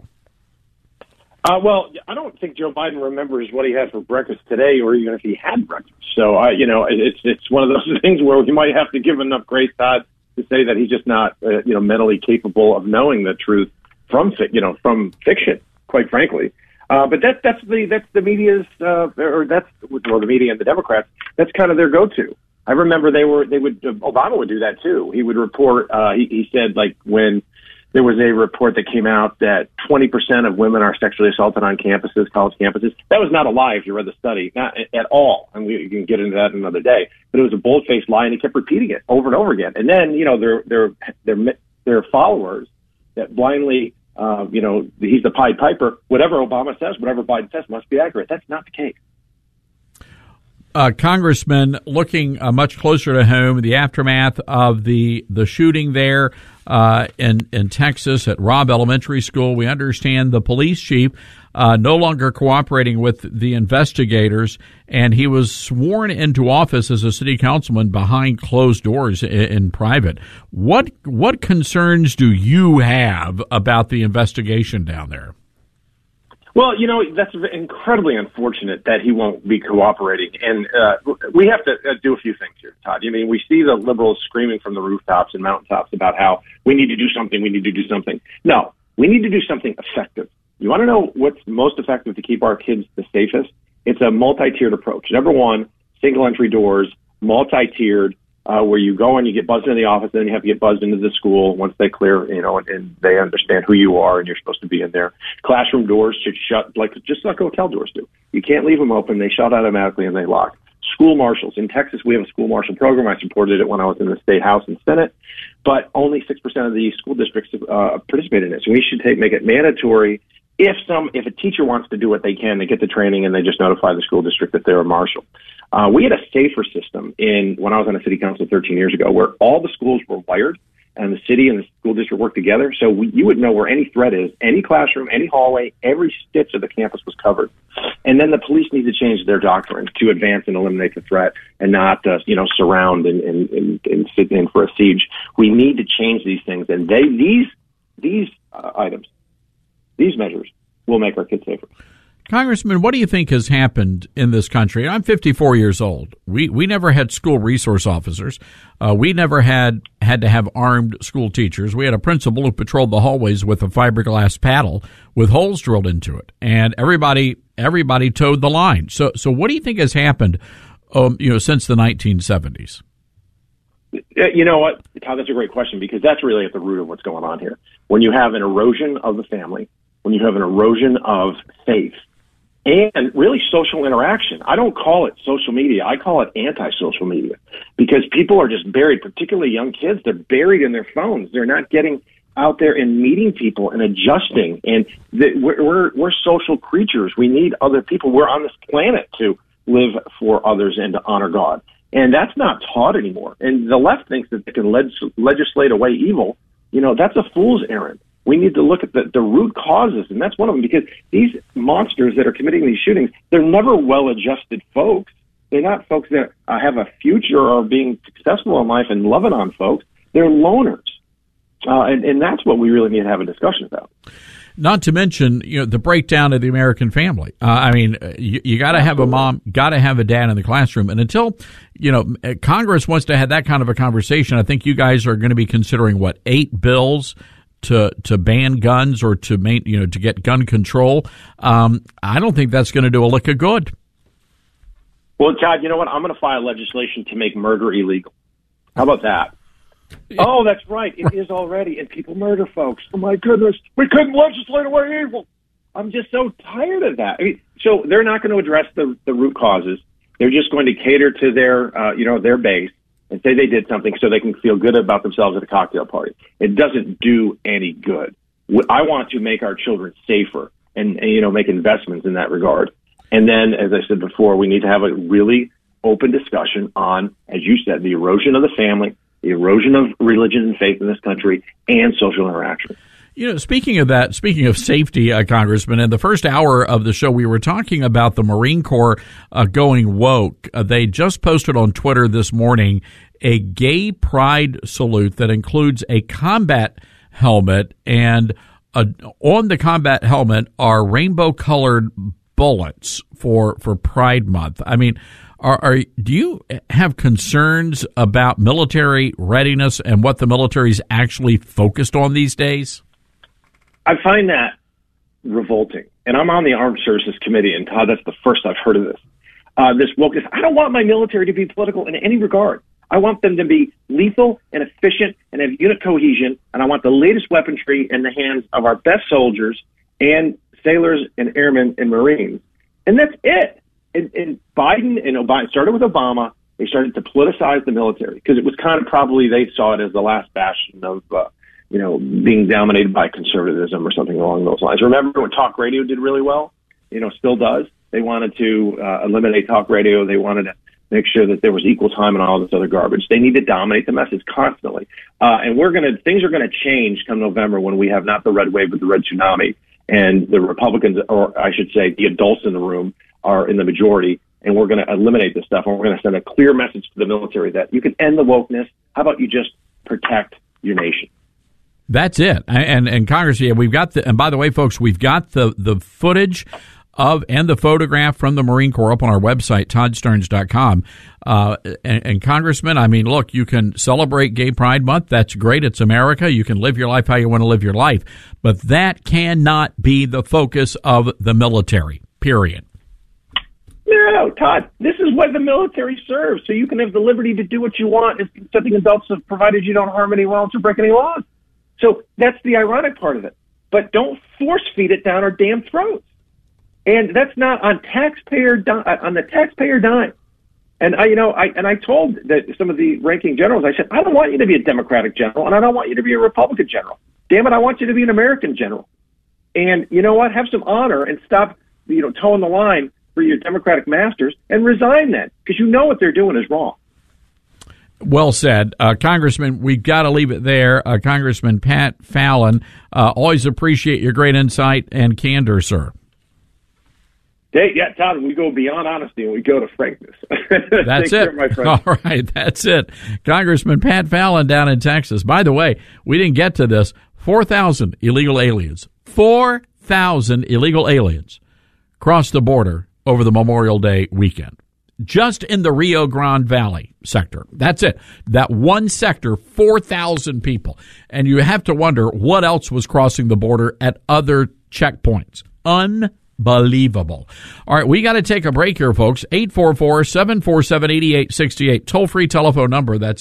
Well, I don't think Joe Biden remembers what he had for breakfast today, or even if he had breakfast. So, it's one of those things where you might have to give enough grace, Todd, to say that he's just not, mentally capable of knowing the truth from fiction, quite frankly. But that's the media's, the media and the Democrats. That's kind of their go-to. I remember Obama would do that too. He would report. He said, like, when there was a report that came out that 20% of women are sexually assaulted on campuses, college campuses. That was not a lie if you read the study, not at all. And we can get into that another day. But it was a bold-faced lie, and he kept repeating it over and over again. And then, their followers that blindly, he's the Pied Piper. Whatever Obama says, whatever Biden says must be accurate. That's not the case. Congressman, looking much closer to home, the aftermath of the shooting there in Texas at Robb Elementary School, we understand the police chief no longer cooperating with the investigators, and he was sworn into office as a city councilman behind closed doors in private. What concerns do you have about the investigation down there? Well, that's incredibly unfortunate that he won't be cooperating. And we have to do a few things here, Todd. We see the liberals screaming from the rooftops and mountaintops about how we need to do something, we need to do something. No, we need to do something effective. You want to know what's most effective to keep our kids the safest? It's a multi-tiered approach. Number one, single entry doors, multi-tiered, where you go and you get buzzed into the office, and then you have to get buzzed into the school once they clear, and they understand who you are and you're supposed to be in there. Classroom doors should shut just like hotel doors do. You can't leave them open. They shut automatically and they lock. School marshals. In Texas, we have a school marshal program. I supported it when I was in the state house and Senate, but only 6% of the school districts participate in it. So we should make it mandatory. If a teacher wants to do what they can, they get the training and they just notify the school district that they're a marshal. We had a safer system when I was on the city council 13 years ago, where all the schools were wired and the city and the school district work together. So you would know where any threat is, any classroom, any hallway, every stitch of the campus was covered. And then the police need to change their doctrine to advance and eliminate the threat and not, surround and sit in for a siege. We need to change these things. And these items, these measures will make our kids safer. Congressman, what do you think has happened in this country? I'm 54 years old. We never had school resource officers. We never had to have armed school teachers. We had a principal who patrolled the hallways with a fiberglass paddle with holes drilled into it, and everybody towed the line. So what do you think has happened, since the 1970s? You know what, Todd, that's a great question, because that's really at the root of what's going on here. When you have an erosion of the family, when you have an erosion of faith, and really social interaction. I don't call it social media. I call it anti-social media, because people are just buried, particularly young kids. They're buried in their phones. They're not getting out there and meeting people and adjusting. And we're social creatures. We need other people. We're on this planet to live for others and to honor God. And that's not taught anymore. And the left thinks that they can legislate away evil. That's a fool's errand. We need to look at the root causes, and that's one of them, because these monsters that are committing these shootings, they're never well-adjusted folks. They're not folks that have a future or are being successful in life and loving on folks. They're loners. And that's what we really need to have a discussion about. Not to mention, the breakdown of the American family. You got to have a mom, got to have a dad in the classroom. And until, Congress wants to have that kind of a conversation, I think you guys are going to be considering, 8 bills to ban guns or to get gun control. I don't think that's going to do a lick of good. Well, Todd, you know what? I'm going to file legislation to make murder illegal. How about that? Oh, that's right. It is already, and people murder folks. Oh my goodness, we couldn't legislate away evil. I'm just so tired of that. So they're not going to address the root causes. They're just going to cater to their base and say they did something so they can feel good about themselves at a cocktail party. It doesn't do any good. I want to make our children safer and make investments in that regard. And then, as I said before, we need to have a really open discussion on, as you said, the erosion of the family, the erosion of religion and faith in this country, and social interaction. Speaking of safety, Congressman, in the first hour of the show, we were talking about the Marine Corps going woke. They just posted on Twitter this morning a gay pride salute that includes a combat helmet, and on the combat helmet are rainbow-colored bullets for Pride Month. Do you have concerns about military readiness and what the military is actually focused on these days? I find that revolting. And I'm on the Armed Services Committee, and Todd, that's the first I've heard of this. This wokeness. I don't want my military to be political in any regard. I want them to be lethal and efficient and have unit cohesion, and I want the latest weaponry in the hands of our best soldiers and sailors and airmen and Marines. And that's it. And Biden and Obama started with Obama. They started to politicize the military because it was kind of probably they saw it as the last bastion of being dominated by conservatism or something along those lines. Remember when talk radio did really well? Still does. They wanted to eliminate talk radio. They wanted to make sure that there was equal time and all this other garbage. They need to dominate the message constantly. And things are going to change come November when we have not the red wave, but the red tsunami. And the Republicans, or I should say the adults in the room, are in the majority. And we're going to eliminate this stuff. And we're going to send a clear message to the military that you can end the wokeness. How about you just protect your nation? That's it. And Congress, we've got and by the way, folks, we've got the footage of and the photograph from the Marine Corps up on our website, toddsterns.com. And Congressman, look, you can celebrate Gay Pride Month. That's great. It's America. You can live your life how you want to live your life. But that cannot be the focus of the military, period. No, Todd, this is what the military serves. So you can have the liberty to do what you want, something adults have provided you don't harm anyone else or break any laws. So that's the ironic part of it. But don't force feed it down our damn throats. And that's not on the taxpayer dime. And I told some of the ranking generals, I said, I don't want you to be a Democratic general, and I don't want you to be a Republican general. Damn it, I want you to be an American general. And you know what? Have some honor and stop, towing the line for your Democratic masters and resign then, because you know what they're doing is wrong. Well said. Congressman, we've got to leave it there. Congressman Pat Fallon, always appreciate your great insight and candor, sir. Hey, yeah, Todd, we go beyond honesty and we go to frankness. That's Take it. care, my friend. All right, that's it. Congressman Pat Fallon down in Texas. By the way, we didn't get to this. 4,000 illegal aliens. 4,000 illegal aliens crossed the border over the Memorial Day weekend. Just in the Rio Grande Valley sector. That's it. That one sector, 4,000 people. And you have to wonder what else was crossing the border at other checkpoints. Unbelievable. All right, we got to take a break here, folks. 844-747-8868. Toll-free telephone number. That's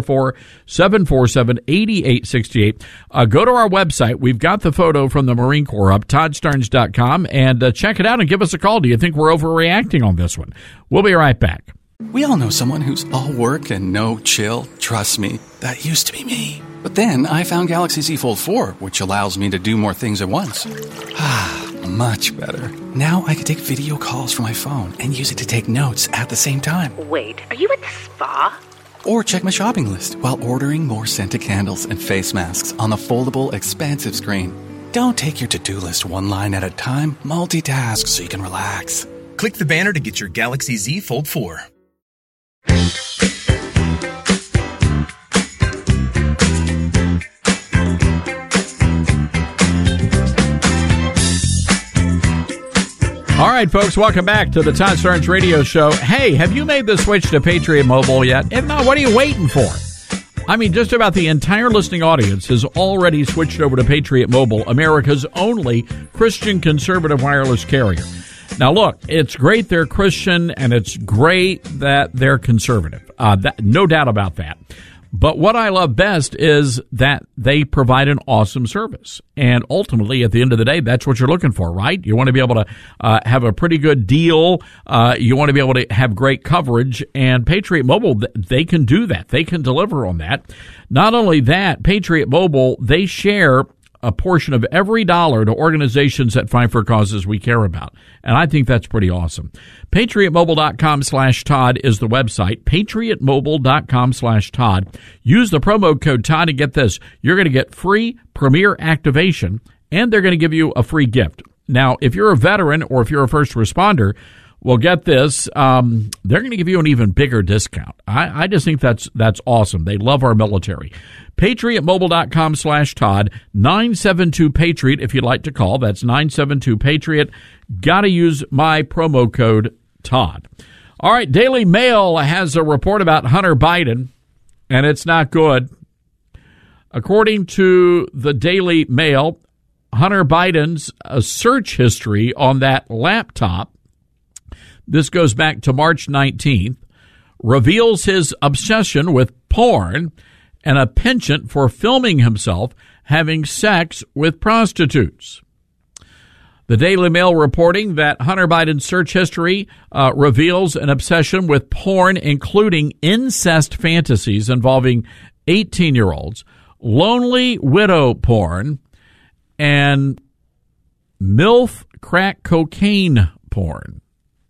844-747-8868. Go to our website. We've got the photo from the Marine Corps up, ToddStarnes.com, and check it out and give us a call. Do you think we're overreacting on this one? We'll be right back. We all know someone who's all work and no chill. Trust me, that used to be me. But then I found Galaxy Z Fold 4, which allows me to do more things at once. Much better. Now I can take video calls from my phone and use it to take notes at the same time. Wait, are you at the spa? Or check my shopping list while ordering more scented candles and face masks on the foldable, expansive screen. Don't take your to-do list one line at a time. Multitask so you can relax. Click the banner to get your Galaxy Z Fold 4. All right, folks, welcome back to the Todd Starnes Radio Show. Hey, have you made the switch to Patriot Mobile yet? If not, what are you waiting for? I mean, just about the entire listening audience has already switched over to Patriot Mobile, America's only Christian conservative wireless carrier. Now, look, it's great they're Christian, and it's great that they're conservative. No doubt about that. But what I love best is that they provide an awesome service. And ultimately, at the end of the day, that's what you're looking for, right? You want to be able to have a pretty good deal. You want to be able to have great coverage. And Patriot Mobile, they can do that. They can deliver on that. Not only that, Patriot Mobile, they share a portion of every dollar to organizations that fight for causes we care about. And I think that's pretty awesome. PatriotMobile.com/Todd is the website. PatriotMobile.com/Todd. Use the promo code Todd to get this. You're going to get free Premier activation, and they're going to give you a free gift. Now, if you're a veteran or if you're a first responder, well, get this. They're going to give you an even bigger discount. I just think that's awesome. They love our military. PatriotMobile.com/Todd, 972-PATRIOT if you'd like to call. That's 972-PATRIOT. Got to use my promo code Todd. All right, Daily Mail has a report about Hunter Biden, and it's not good. According to the Daily Mail, Hunter Biden's search history on that laptop, this goes back to March 19th, reveals his obsession with porn and a penchant for filming himself having sex with prostitutes. The Daily Mail reporting that Hunter Biden's search history reveals an obsession with porn, including incest fantasies involving 18-year-olds, lonely widow porn, and MILF crack cocaine porn.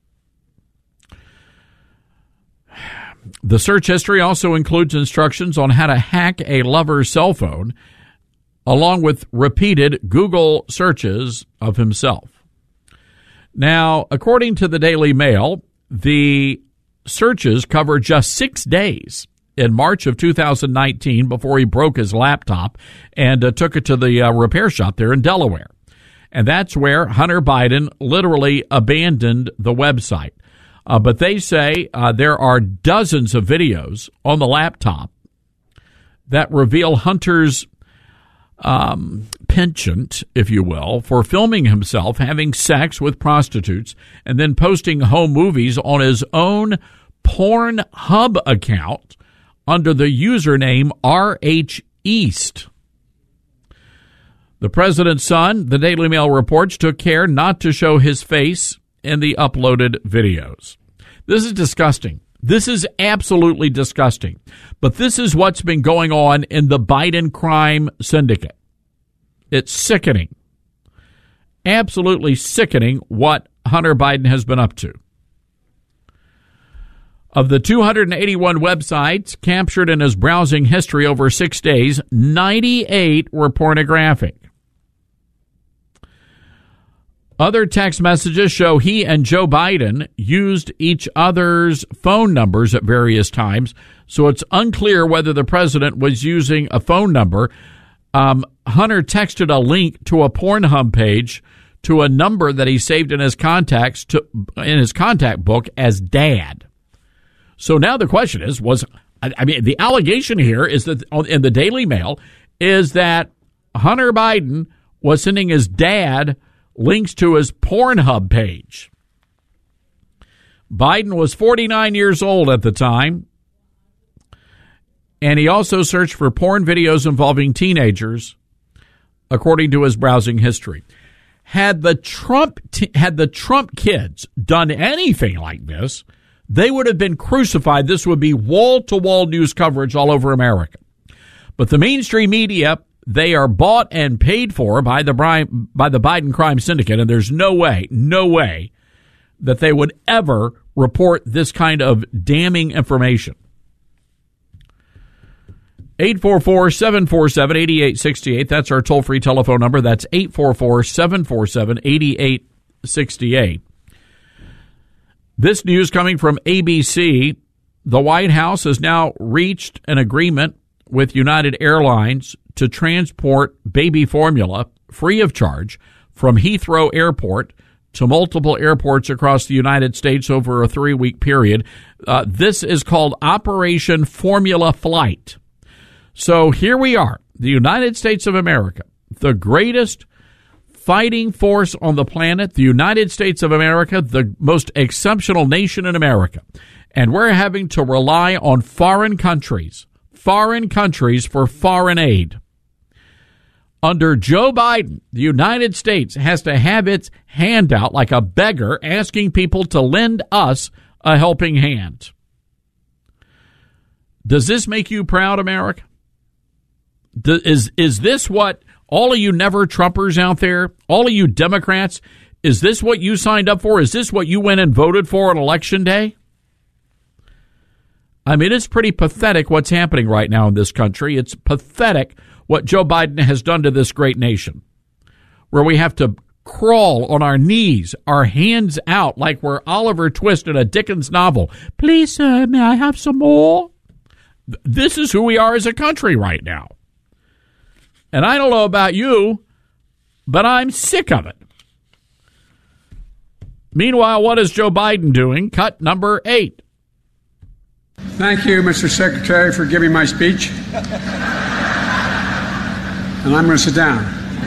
The search history also includes instructions on how to hack a lover's cell phone, along with repeated Google searches of himself. Now, according to the Daily Mail, the searches cover just 6 days in March of 2019 before he broke his laptop and took it to the repair shop there in Delaware. And that's where Hunter Biden literally abandoned the website. But they say there are dozens of videos on the laptop that reveal Hunter's penchant, if you will, for filming himself having sex with prostitutes and then posting home movies on his own Pornhub account under the username RH East. The president's son, the Daily Mail reports, took care not to show his face in the uploaded videos. This is disgusting. This is absolutely disgusting. But this is what's been going on in the Biden crime syndicate. It's sickening. Absolutely sickening what Hunter Biden has been up to. Of the 281 websites captured in his browsing history over 6 days, 98 were pornographic. Other text messages show he and Joe Biden used each other's phone numbers at various times, so it's unclear whether the president was using a phone number. Hunter texted a link to a Pornhub page to a number that he saved in his contacts in his contact book as Dad. So now the question is, the allegation here is that in the Daily Mail is that Hunter Biden was sending his dad links to his Pornhub page. Biden was 49 years old at the time, and he also searched for porn videos involving teenagers, according to his browsing history. Had the Trump kids done anything like this, they would have been crucified. This would be wall-to-wall news coverage all over America. But the mainstream media, they are bought and paid for by the Biden crime syndicate, and there's no way that they would ever report this kind of damning information. 844-747-8868. That's our toll-free telephone number. That's 844-747-8868. This news coming from ABC. The White House has now reached an agreement with United Airlines to transport baby formula free of charge from Heathrow Airport to multiple airports across the United States over a 3-week period. This is called Operation Formula Flight. So here we are, the United States of America, the greatest fighting force on the planet, the United States of America, the most exceptional nation in America. And we're having to rely on foreign countries for foreign aid. Under Joe Biden, the United States has to have its hand out like a beggar asking people to lend us a helping hand. Does this make you proud, America? Is this what all of you never Trumpers out there, all of you Democrats, is this what you signed up for? Is this what you went and voted for on Election Day? I mean, it's pretty pathetic what's happening right now in this country. It's pathetic what Joe Biden has done to this great nation, where we have to crawl on our knees, our hands out like we're Oliver Twist in a Dickens novel. Please, sir, may I have some more? This is who we are as a country right now. And I don't know about you, but I'm sick of it. Meanwhile, what is Joe Biden doing? Cut number 8. Thank you, Mr. Secretary, for giving my speech. And I'm going to sit down.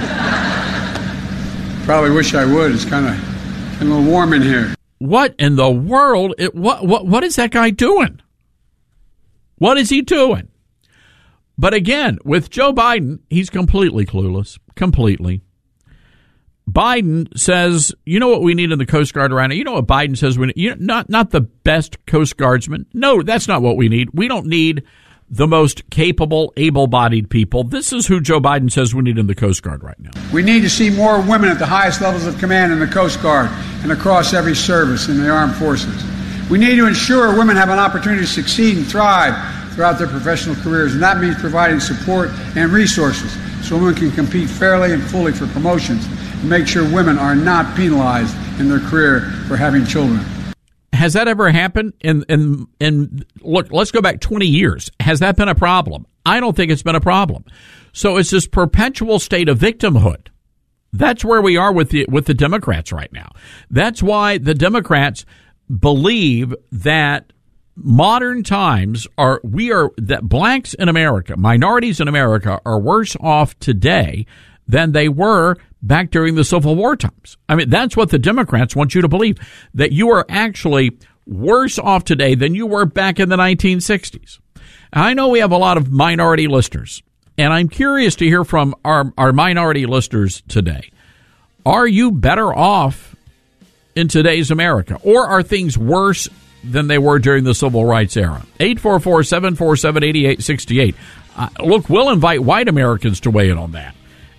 Probably wish I would. It's kind of a little warm in here. What in the world? What is that guy doing? What is he doing? But again, with Joe Biden, he's completely clueless. Completely. Biden says, you know what we need in the Coast Guard right now? You know what Biden says we need? Not the best Coast Guardsmen. No, that's not what we need. We don't need the most capable, able-bodied people. This is who Joe Biden says we need in the Coast Guard right now. We need to see more women at the highest levels of command in the Coast Guard and across every service in the armed forces. We need to ensure women have an opportunity to succeed and thrive throughout their professional careers, and that means providing support and resources so women can compete fairly and fully for promotions and make sure women are not penalized in their career for having children. Has that ever happened? In look, let's go back 20 years. Has that been a problem? I don't think it's been a problem. So it's this perpetual state of victimhood. That's where we are with the Democrats right now. That's why the Democrats believe that modern times that blacks in America, minorities in America, are worse off today than they were back during the Civil War times. I mean, that's what the Democrats want you to believe, that you are actually worse off today than you were back in the 1960s. I know we have a lot of minority listeners, and I'm curious to hear from our minority listeners today. Are you better off in today's America, or are things worse than they were during the Civil Rights era? 844-747-8868. Look, we'll invite white Americans to weigh in on that.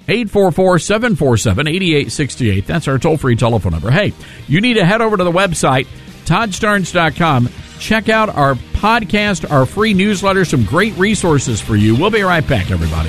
844-747-8868. That's our toll-free telephone number. Hey, you need to head over to the website, ToddStarnes.com. Check out our podcast, our free newsletter, some great resources for you. We'll be right back, everybody.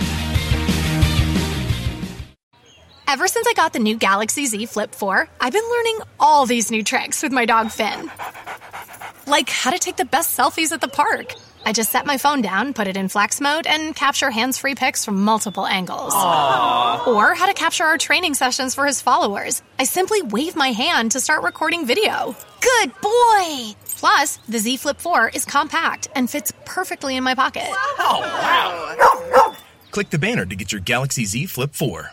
Ever since I got the new Galaxy Z Flip 4, I've been learning all these new tricks with my dog Finn. Like how to take the best selfies at the park. I just set my phone down, put it in flex mode, and capture hands-free pics from multiple angles. Aww. Or how to capture our training sessions for his followers. I simply wave my hand to start recording video. Good boy! Plus, the Z Flip 4 is compact and fits perfectly in my pocket. Oh, wow. Click the banner to get your Galaxy Z Flip 4.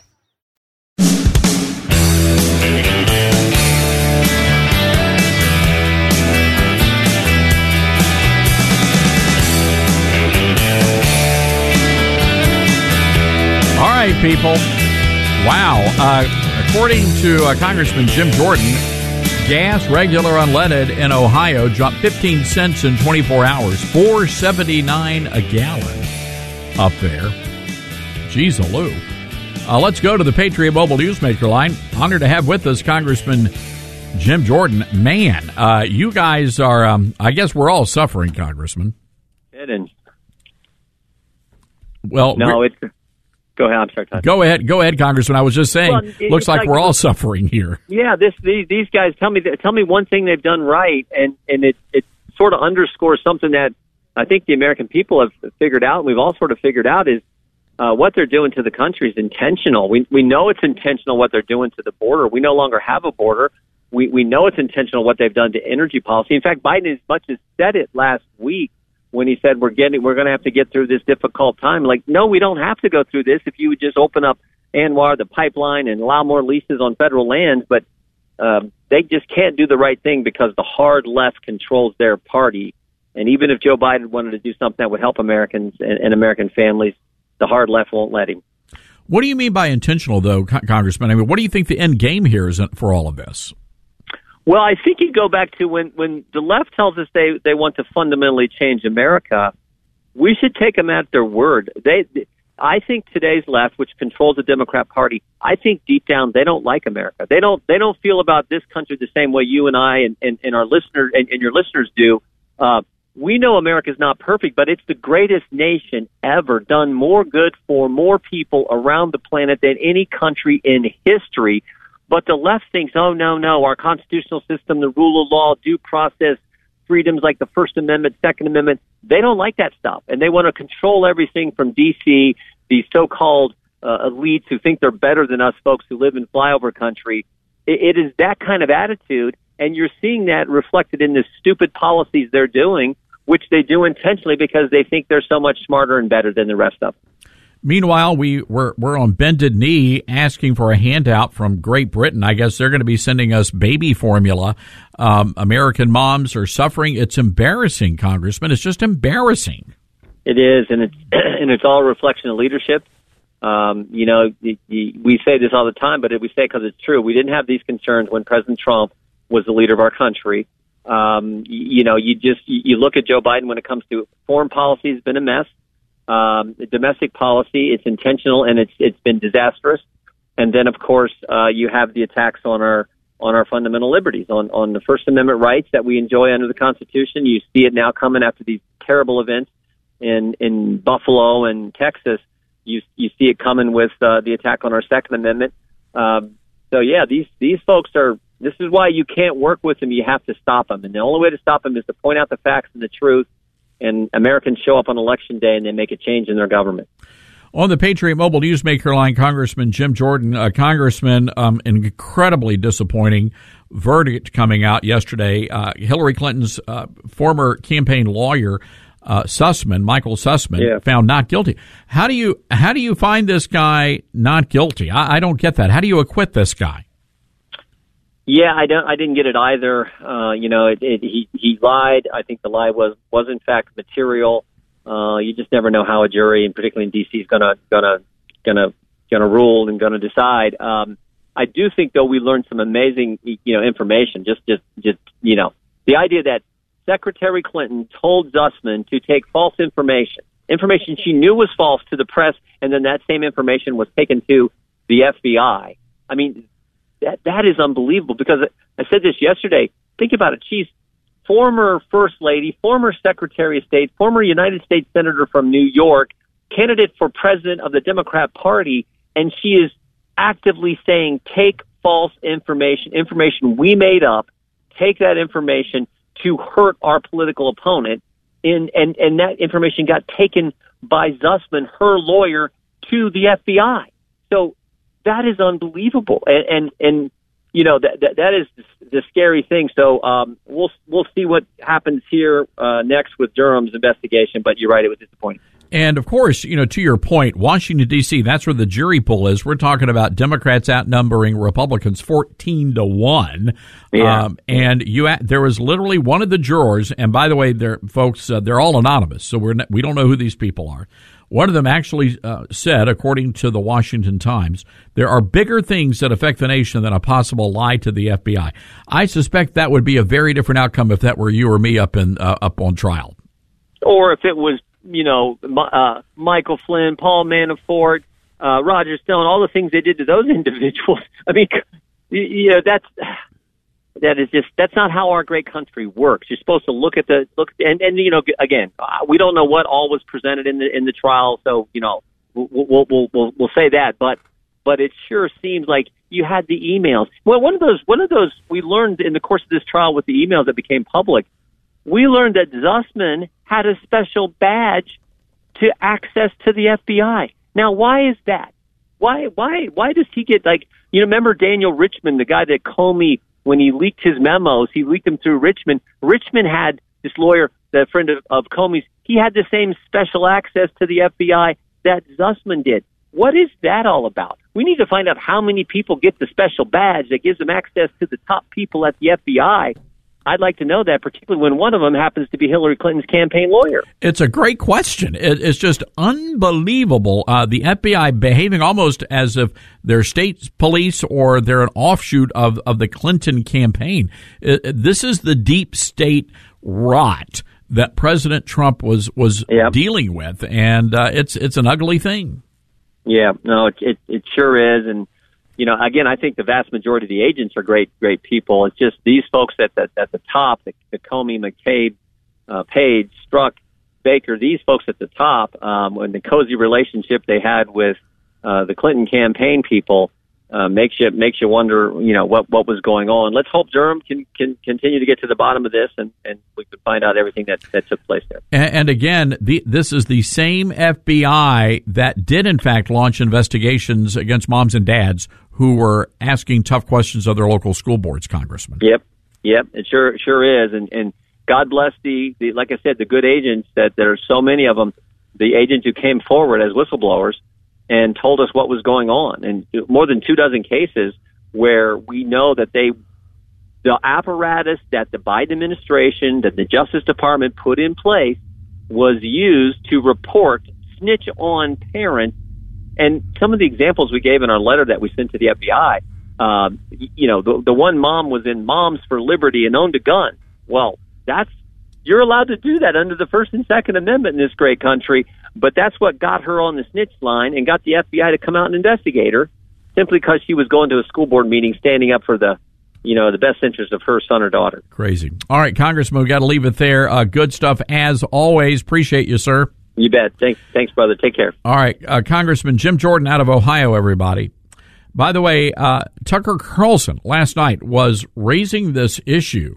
All right, people. Wow. According to Congressman Jim Jordan, gas, regular unleaded, in Ohio jumped 15 cents in 24 hours, $4.79 a gallon up there. Jeez-a-loo. Let's go to the Patriot Mobile Newsmaker line. Honored to have with us Congressman Jim Jordan. Man, you guys are, I guess we're all suffering, Congressman. Well, no, it's... Go ahead. I'm sorry, Todd. Go ahead, Congressman. I was just saying, looks like we're all suffering here. Yeah, these guys tell me one thing they've done right, and it sort of underscores something that I think the American people have figured out, and we've all sort of figured out, is what they're doing to the country is intentional. We know it's intentional what they're doing to the border. We no longer have a border. We know it's intentional what they've done to energy policy. In fact, Biden as much as said it last week, when he said we're going to have to get through this difficult time. Like, no, we don't have to go through this if you would just open up ANWR, the pipeline, and allow more leases on federal lands. But they just can't do the right thing because the hard left controls their party. And even if Joe Biden wanted to do something that would help Americans and American families, the hard left won't let him. What do you mean by intentional, though, Congressman? I mean, what do you think the end game here is for all of this? Well, I think you go back to when the left tells us they want to fundamentally change America, we should take them at their word. I think today's left, which controls the Democrat Party, I think deep down they don't like America. They don't feel about this country the same way you and I and our listeners and your listeners do. We know America's not perfect, but it's the greatest nation ever, done more good for more people around the planet than any country in history. But the left thinks, oh, no, our constitutional system, the rule of law, due process, freedoms like the First Amendment, Second Amendment, they don't like that stuff. And they want to control everything from D.C., these so-called elites who think they're better than us folks who live in flyover country. It is that kind of attitude, and you're seeing that reflected in the stupid policies they're doing, which they do intentionally because they think they're so much smarter and better than the rest of them. Meanwhile, we're on bended knee asking for a handout from Great Britain. I guess they're going to be sending us baby formula. American moms are suffering. It's embarrassing, Congressman. It's just embarrassing. It is, and it's all a reflection of leadership. We say this all the time, but we say it because it's true. We didn't have these concerns when President Trump was the leader of our country. You look at Joe Biden when it comes to foreign policy, has been a mess. Domestic policy, it's intentional and it's been disastrous. And then, of course, you have the attacks on our fundamental liberties, on the First Amendment rights that we enjoy under the Constitution. You see it now coming after these terrible events in Buffalo and Texas. You see it coming with the attack on our Second Amendment. These folks are. This is why you can't work with them. You have to stop them, and the only way to stop them is to point out the facts and the truth. And Americans show up on Election Day and they make a change in their government. On the Patriot Mobile Newsmaker line, Congressman Jim Jordan, Congressman, an incredibly disappointing verdict coming out yesterday. Hillary Clinton's former campaign lawyer, Michael Sussman, found not guilty. How do you find this guy not guilty? I don't get that. How do you acquit this guy? Yeah, I didn't get it either. He lied. I think the lie was in fact material. You just never know how a jury, and particularly in D.C., is gonna rule and gonna decide. I do think though we learned some amazing information. Just the idea that Secretary Clinton told Sussman to take false information she knew was false, to the press, and then that same information was taken to the FBI. I mean, that is unbelievable, because I said this yesterday. Think about it. She's former First Lady, former Secretary of State, former United States Senator from New York, candidate for president of the Democrat Party, and she is actively saying, take false information we made up, take that information to hurt our political opponent, and that information got taken by Zussman, her lawyer, to the FBI. So that is unbelievable, and you know that is the scary thing. So we'll see what happens here next with Durham's investigation. But you're right, it was disappointing. And, of course, you know, to your point, Washington, D.C., that's where the jury pool is. We're talking about Democrats outnumbering Republicans 14-1. Yeah. And there was literally one of the jurors, and by the way, they're all anonymous, so we don't know who these people are. One of them actually said, according to the Washington Times, there are bigger things that affect the nation than a possible lie to the FBI. I suspect that would be a very different outcome if that were you or me up on trial. Or if it was, you know, Michael Flynn, Paul Manafort, Roger Stone, all the things they did to those individuals. I mean, you know, that's not how our great country works. You're supposed to look and you know, again, we don't know what all was presented in the trial, so you know, we'll say that, but it sure seems like you had the emails. Well, one of those we learned in the course of this trial with the emails that became public. We learned that Zussman had a special badge to access to the FBI. Now, why is that? Why does he get, like, you know, remember Daniel Richman, the guy that Comey, when he leaked his memos, he leaked them through Richman. Richman had this lawyer, the friend of Comey's, he had the same special access to the FBI that Zussman did. What is that all about? We need to find out how many people get the special badge that gives them access to the top people at the FBI. I'd like to know that, particularly when one of them happens to be Hillary Clinton's campaign lawyer. It's a great question. It's just unbelievable. The FBI behaving almost as if they're state police or they're an offshoot of the Clinton campaign. This is the deep state rot that President Trump was dealing with, and it's an ugly thing. Yeah, no, it sure is, and you know, again, I think the vast majority of the agents are great people. It's just these folks at the top, the Comey, McCabe, Page, Strzok, Baker, these folks at the top, when the cozy relationship they had with the Clinton campaign people makes you wonder, you know, what was going on. Let's hope Durham can continue to get to the bottom of this, and we can find out everything that took place there. And again, this is the same FBI that did in fact launch investigations against moms and dads who were asking tough questions of their local school boards, Congressman. Yep, it sure is, and God bless the like I said, the good agents that there are so many of them, the agents who came forward as whistleblowers and told us what was going on, and more than 24 cases where we know that the apparatus that the Biden administration, that the Justice Department put in place was used to report, snitch on parents. And some of the examples we gave in our letter that we sent to the FBI, you know, the one mom was in Moms for Liberty and owned a gun. Well, you're allowed to do that under the First and Second Amendment in this great country, but that's what got her on the snitch line and got the FBI to come out and investigate her simply because she was going to a school board meeting standing up for the best interest of her son or daughter. Crazy. All right, Congressman, we got to leave it there. Good stuff as always. Appreciate you, sir. You bet. Thanks, brother. Take care. All right, Congressman Jim Jordan out of Ohio, everybody. By the way, Tucker Carlson last night was raising this issue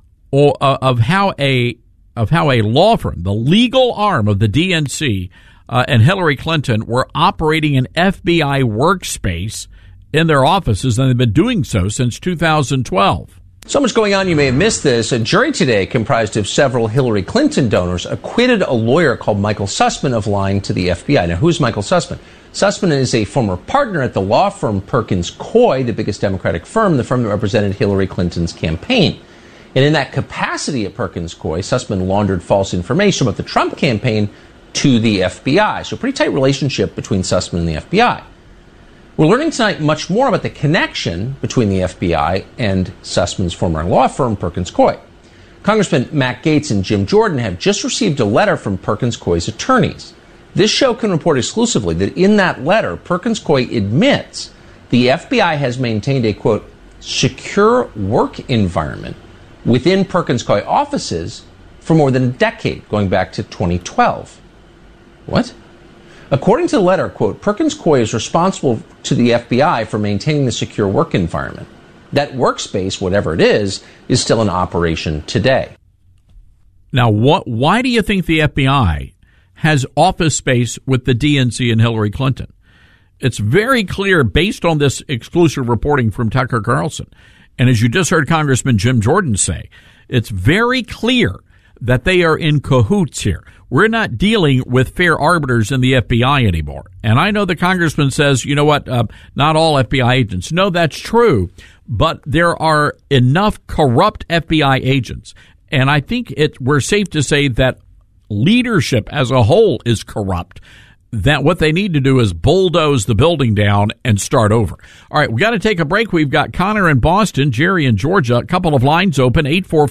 of how a law firm, the legal arm of the DNC, and Hillary Clinton were operating an FBI workspace in their offices, and they've been doing so since 2012. So much going on, you may have missed this. A jury today comprised of several Hillary Clinton donors acquitted a lawyer called Michael Sussman of lying to the FBI. Now, who's Michael Sussman? Sussman is a former partner at the law firm Perkins Coie, the biggest Democratic firm, the firm that represented Hillary Clinton's campaign. And in that capacity at Perkins Coie, Sussman laundered false information about the Trump campaign to the FBI. So a pretty tight relationship between Sussman and the FBI. We're learning tonight much more about the connection between the FBI and Sussman's former law firm, Perkins Coie. Congressman Matt Gaetz and Jim Jordan have just received a letter from Perkins Coie's attorneys. This show can report exclusively that in that letter, Perkins Coie admits the FBI has maintained a, quote, secure work environment within Perkins Coie offices for more than a decade, going back to 2012. What? According to the letter, quote, Perkins Coie is responsible to the FBI for maintaining the secure work environment. That workspace, whatever it is still in operation today. Now, why do you think the FBI has office space with the DNC and Hillary Clinton? It's very clear based on this exclusive reporting from Tucker Carlson. And as you just heard Congressman Jim Jordan say, it's very clear that they are in cahoots here. We're not dealing with fair arbiters in the FBI anymore. And I know the congressman says, you know what, not all FBI agents. No, that's true. But there are enough corrupt FBI agents. And I think we're safe to say that leadership as a whole is corrupt, that what they need to do is bulldoze the building down and start over. All right, we got to take a break. We've got Connor in Boston, Jerry in Georgia. A couple of lines open,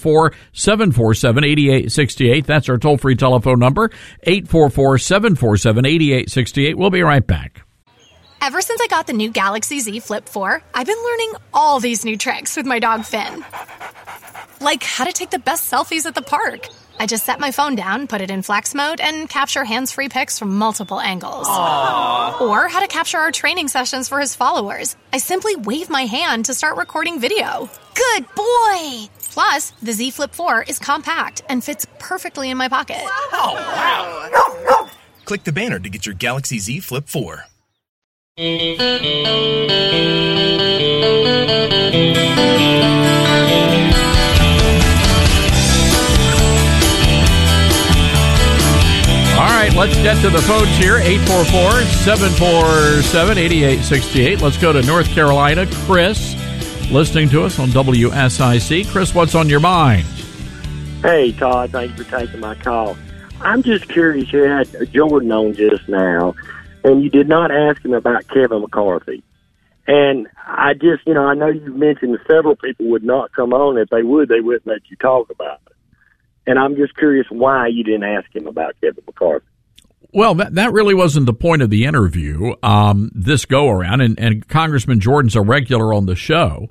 844-747-8868. That's our toll-free telephone number, 844-747-8868. We'll be right back. Ever since I got the new Galaxy Z Flip 4, I've been learning all these new tricks with my dog Finn. Like how to take the best selfies at the park. I just set my phone down, put it in flex mode, and capture hands-free pics from multiple angles. Aww. Or how to capture our training sessions for his followers. I simply wave my hand to start recording video. Good boy! Plus, the Z Flip 4 is compact and fits perfectly in my pocket. Wow. Click the banner to get your Galaxy Z Flip 4. All right, let's get to the phones here, 844-747-8868. Let's go to North Carolina. Chris, listening to us on WSIC. Chris, what's on your mind? Hey, Todd, thanks for taking my call. I'm just curious, you had Jordan on just now, and you did not ask him about Kevin McCarthy. And I just, I know you mentioned several people would not come on. If they would, they wouldn't let you talk about it. And I'm just curious why you didn't ask him about Kevin McCarthy. Well, that really wasn't the point of the interview, this go-around, and Congressman Jordan's a regular on the show.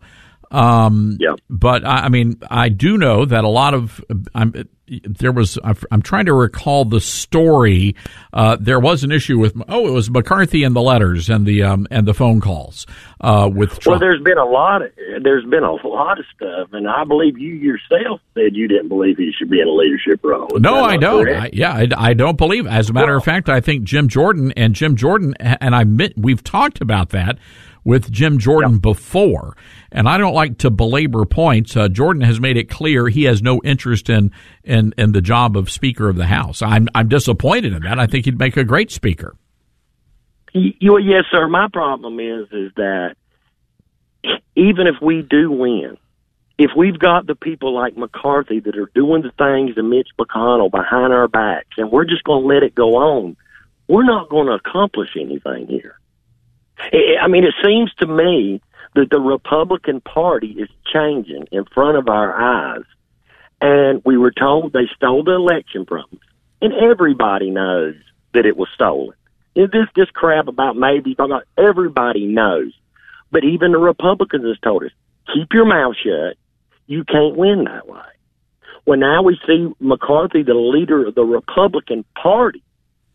But, I mean, I do know that a lot of I'm trying to recall the story. There was an issue with, it was McCarthy and the letters and the phone calls with Trump. Well, there's been a lot of stuff, and I believe you yourself said you didn't believe he should be in a leadership role. No, I don't. I don't believe. As a matter of fact, I think Jim Jordan, and we've talked about that with Jim Jordan before, and I don't like to belabor points. Jordan has made it clear he has no interest in the job of Speaker of the House. I'm disappointed in that. I think he'd make a great speaker. Yes, sir. My problem is that even if we do win, if we've got the people like McCarthy that are doing the things to Mitch McConnell behind our backs, and we're just going to let it go on, we're not going to accomplish anything here. I mean, it seems to me that the Republican Party is changing in front of our eyes, and we were told they stole the election from us, and everybody knows that it was stolen. This crap about maybe, everybody knows. But even the Republicans has told us, keep your mouth shut. You can't win that way. Well, now we see McCarthy, the leader of the Republican Party,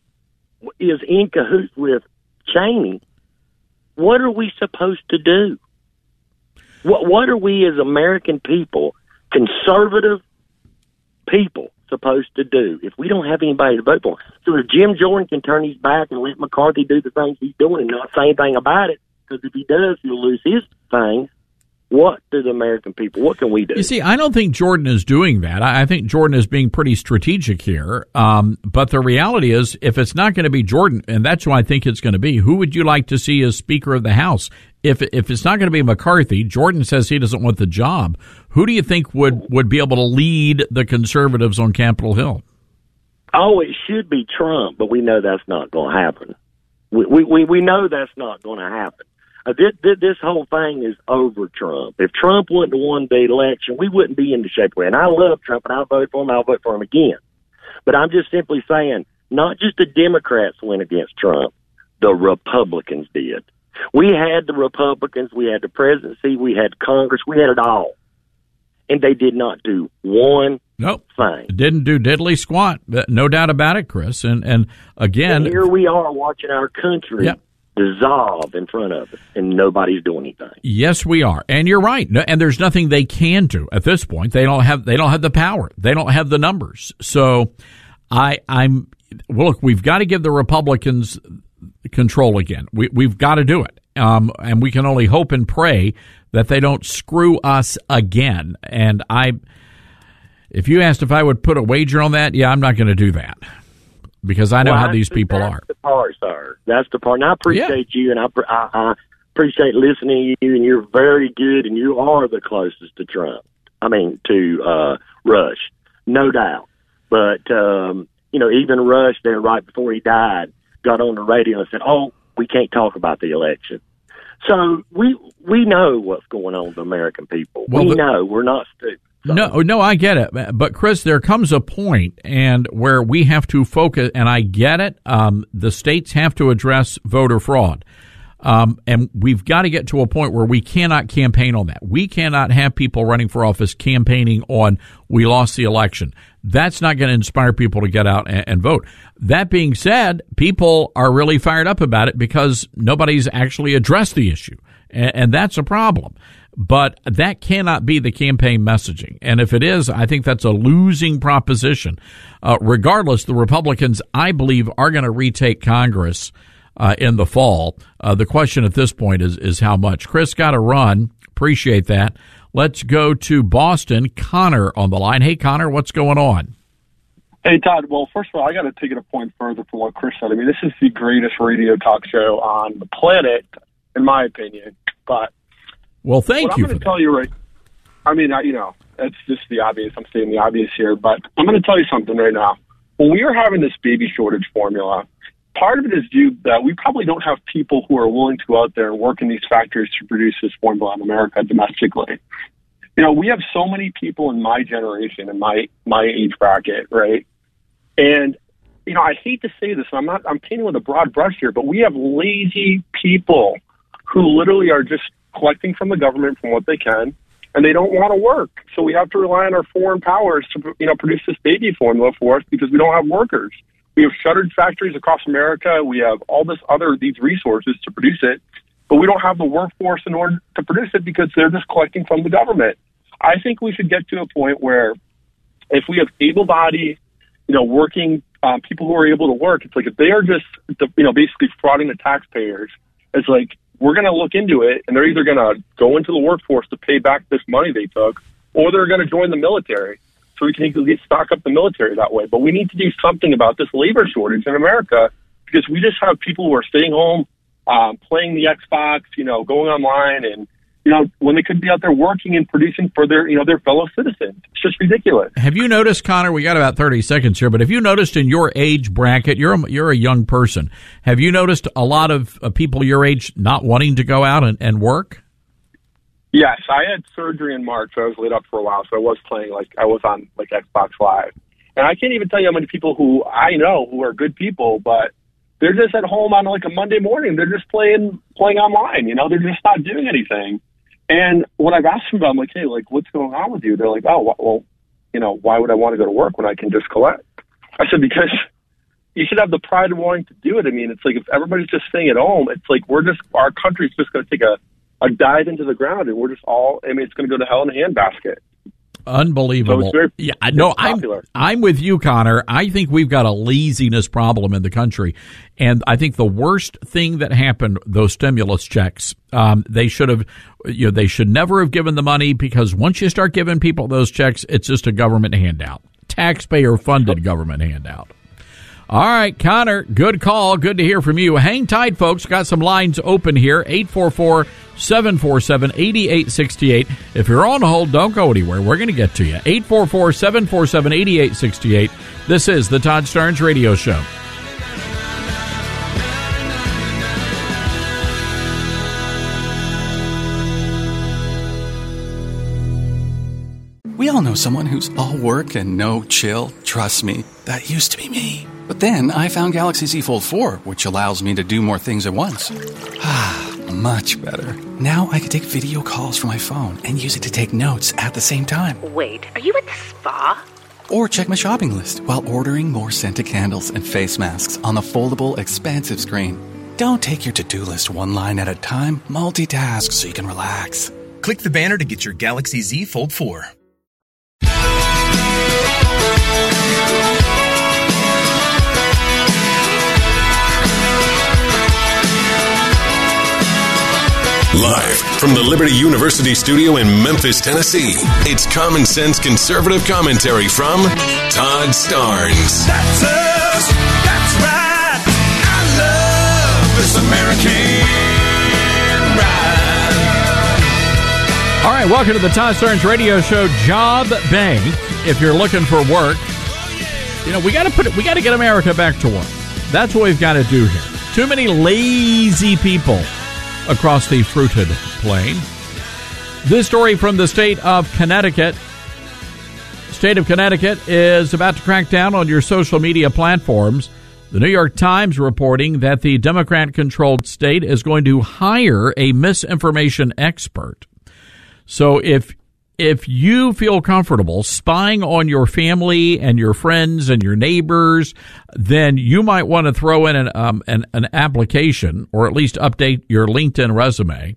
is in cahoots with Cheney. What are we supposed to do? What are we as American people, conservative people, supposed to do if we don't have anybody to vote for? So if Jim Jordan can turn his back and let McCarthy do the things he's doing and not say anything about it, because if he does, he'll lose his thing. What do the American people, what can we do? You see, I don't think Jordan is doing that. I think Jordan is being pretty strategic here. But the reality is, if it's not going to be Jordan, and that's who I think it's going to be, who would you like to see as Speaker of the House? If it's not going to be McCarthy, Jordan says he doesn't want the job. Who do you think would be able to lead the conservatives on Capitol Hill? Oh, it should be Trump, but we know that's not going to happen. We know that's not going to happen. This whole thing is over Trump. If Trump wouldn't have won the election, we wouldn't be in the shape we're in. I love Trump, and I'll vote for him. I'll vote for him again. But I'm just simply saying, not just the Democrats went against Trump, the Republicans did. We had the Republicans, we had the presidency, we had Congress, we had it all. and they did not do one thing. Didn't do diddly squat. No doubt about it, Chris. And again, and here we are watching our country dissolve in front of us, and nobody's doing anything. Yes, we are, and you're right. And there's nothing they can do at this point. They don't have the power. They don't have the numbers. So, look. We've got to give the Republicans control again. We've got to do it, and we can only hope and pray that they don't screw us again. And if you asked if I would put a wager on that, I'm not going to do that. Because I know how these people are. That's the part, sir. That's the part. And I appreciate you, and I appreciate listening to you, and you're very good, and you are the closest to Trump. To Rush, no doubt. But, even Rush there right before he died got on the radio and said, we can't talk about the election. So we know what's going on with the American people. We know. We're not stupid. No, I get it. But, Chris, there comes a point where we have to focus, and I get it. The states have to address voter fraud. And we've got to get to a point where we cannot campaign on that. We cannot have people running for office campaigning on we lost the election. That's not going to inspire people to get out and vote. That being said, people are really fired up about it because nobody's actually addressed the issue. And that's a problem. But that cannot be the campaign messaging. And if it is, I think that's a losing proposition. Regardless, the Republicans, I believe, are going to retake Congress in the fall. The question at this point is how much. Chris, got to run. Appreciate that. Let's go to Boston. Connor on the line. Hey, Connor, what's going on? Hey, Todd. Well, first of all, I got to take it a point further from what Chris said. This is the greatest radio talk show on the planet, in my opinion. But well, thank you. I'm going to tell you it's just the obvious. I'm stating the obvious here, but I'm going to tell you something right now. When we are having this baby shortage formula, part of it is due that we probably don't have people who are willing to go out there and work in these factories to produce this formula in America domestically. We have so many people in my generation, in my age bracket, right? And, I hate to say this, I'm painting with a broad brush here, but we have lazy people who literally are just collecting from the government from what they can, and they don't want to work. So we have to rely on our foreign powers to, produce this baby formula for us because we don't have workers. We have shuttered factories across America. We have all these resources to produce it, but we don't have the workforce in order to produce it because they're just collecting from the government. I think we should get to a point where if we have able-bodied, working people who are able to work, it's like if they are just, basically frauding the taxpayers, it's like, we're going to look into it, and they're either going to go into the workforce to pay back this money they took, or they're going to join the military. So we can stock up the military that way. But we need to do something about this labor shortage in America because we just have people who are staying home, playing the Xbox, going online, and when they could be out there working and producing for their fellow citizens. It's just ridiculous. Have you noticed, Connor, we got about 30 seconds here, but have you noticed in your age bracket, you're a young person, have you noticed a lot of people your age not wanting to go out and work? Yes, I had surgery in March. I was laid up for a while, so I was playing, I was on Xbox Live. And I can't even tell you how many people who I know who are good people, but they're just at home on a Monday morning. They're just playing online, They're just not doing anything. And when I've asked them about, I'm like, hey, what's going on with you? They're like, oh, well, why would I want to go to work when I can just collect? I said, because you should have the pride of wanting to do it. It's like if everybody's just staying at home, it's like our country's just going to take a dive into the ground, and we're just all, it's going to go to hell in a handbasket. Unbelievable. So I'm with you, Connor. I think we've got a laziness problem in the country. And I think the worst thing that happened, those stimulus checks, they should never have given the money because once you start giving people those checks, it's just a government handout, taxpayer funded government handout. All right, Connor, good call. Good to hear from you. Hang tight, folks. Got some lines open here. 844-747-8868. If you're on hold, don't go anywhere. We're going to get to you. 844-747-8868. This is the Todd Starnes Radio Show. We all know someone who's all work and no chill. Trust me, that used to be me. But then I found Galaxy Z Fold 4, which allows me to do more things at once. much better. Now I can take video calls from my phone and use it to take notes at the same time. Wait, are you at the spa? Or check my shopping list while ordering more scented candles and face masks on the foldable, expansive screen. Don't take your to-do list one line at a time. Multitask so you can relax. Click the banner to get your Galaxy Z Fold 4. Live from the Liberty University studio in Memphis, Tennessee, it's Common Sense Conservative Commentary from Todd Starnes. That's us. That's right. I love this American ride. All right, welcome to the Todd Starnes Radio Show. Job Bank. If you're looking for work, you know we got to get America back to work. That's what we've got to do here. Too many lazy people across the fruited plain. This story from the state of Connecticut. State of Connecticut is about to crack down on your social media platforms. The New York Times reporting that the Democrat-controlled state is going to hire a misinformation expert. So if you feel comfortable spying on your family and your friends and your neighbors, then you might want to throw in an application or at least update your LinkedIn resume.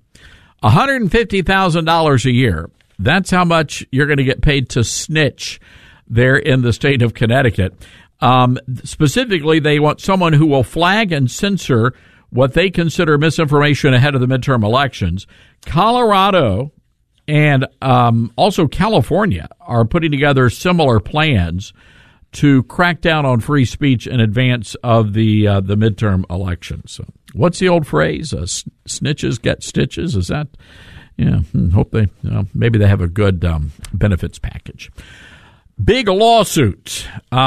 $150,000 a year. That's how much you're going to get paid to snitch there in the state of Connecticut. Specifically, they want someone who will flag and censor what they consider misinformation ahead of the midterm elections. Colorado and also California are putting together similar plans to crack down on free speech in advance of the midterm elections. So what's the old phrase? Snitches get stitches. Is that? Yeah. Hope they maybe they have a good benefits package. Big lawsuit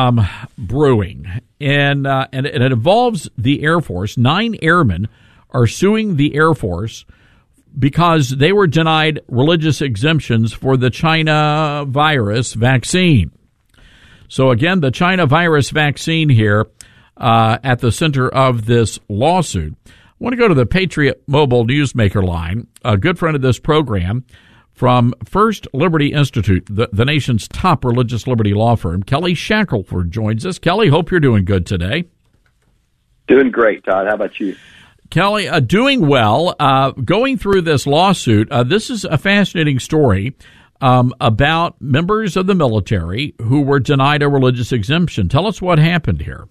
brewing, and it involves the Air Force. 9 airmen are suing the Air Force because they were denied religious exemptions for the China virus vaccine. So again, the China virus vaccine here at the center of this lawsuit. I want to go to the Patriot Mobile Newsmaker line, a good friend of this program from First Liberty Institute, the nation's top religious liberty law firm. Kelly Shackelford joins us. Kelly, hope you're doing good today. Doing great, Todd. How about you? Kelly, doing well. Going through this lawsuit, this is a fascinating story about members of the military who were denied a religious exemption. Tell us what happened here.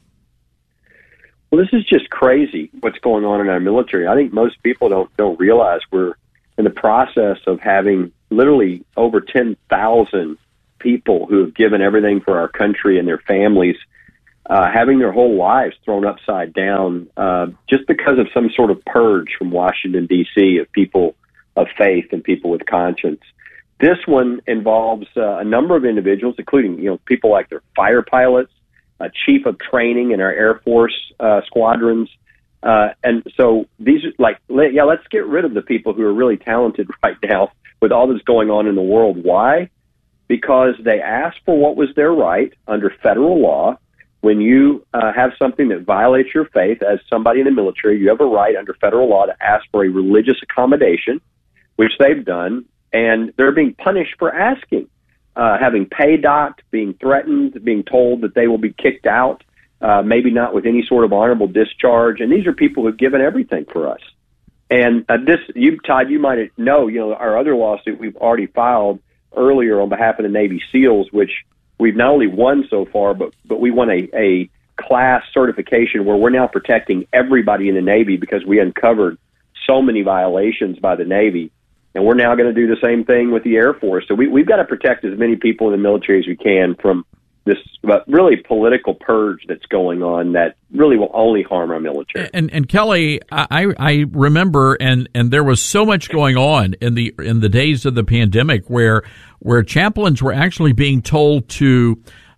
Well, this is just crazy what's going on in our military. I think most people don't realize we're in the process of having literally over 10,000 people who have given everything for our country and their families having their whole lives thrown upside down just because of some sort of purge from Washington, D.C. of people of faith and people with conscience. This one involves a number of individuals, including people like their fighter pilots, chief of training in our Air Force squadrons. And so these are let's get rid of the people who are really talented right now with all that's going on in the world. Why? Because they asked for what was their right under federal law. When you have something that violates your faith as somebody in the military, you have a right under federal law to ask for a religious accommodation, which they've done, and they're being punished for asking, having pay docked, being threatened, being told that they will be kicked out, maybe not with any sort of honorable discharge. And these are people who've given everything for us. And Todd, you might know, our other lawsuit we've already filed earlier on behalf of the Navy SEALs, which we've not only won so far, but we won a class certification where we're now protecting everybody in the Navy because we uncovered so many violations by the Navy. And we're now going to do the same thing with the Air Force. So we've got to protect as many people in the military as we can from this really political purge that's going on that really will only harm our military. And Kelly, I remember, and there was so much going on in the days of the pandemic where chaplains were actually being told to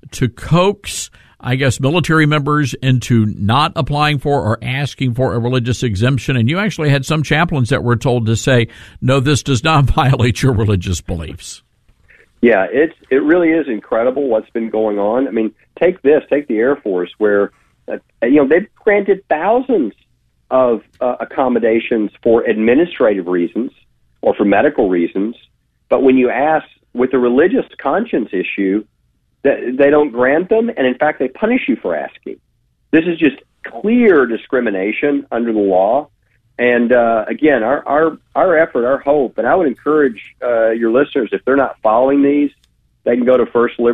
coax, I guess, military members into not applying for or asking for a religious exemption. And you actually had some chaplains that were told to say, no, this does not violate your religious beliefs. Yeah, it really is incredible what's been going on. I mean, take the Air Force, where they've granted thousands of accommodations for administrative reasons or for medical reasons. But when you ask with a religious conscience issue, they don't grant them, and in fact, they punish you for asking. This is just clear discrimination under the law. And again, our effort, our hope, and I would encourage your listeners, if they're not following these, they can go to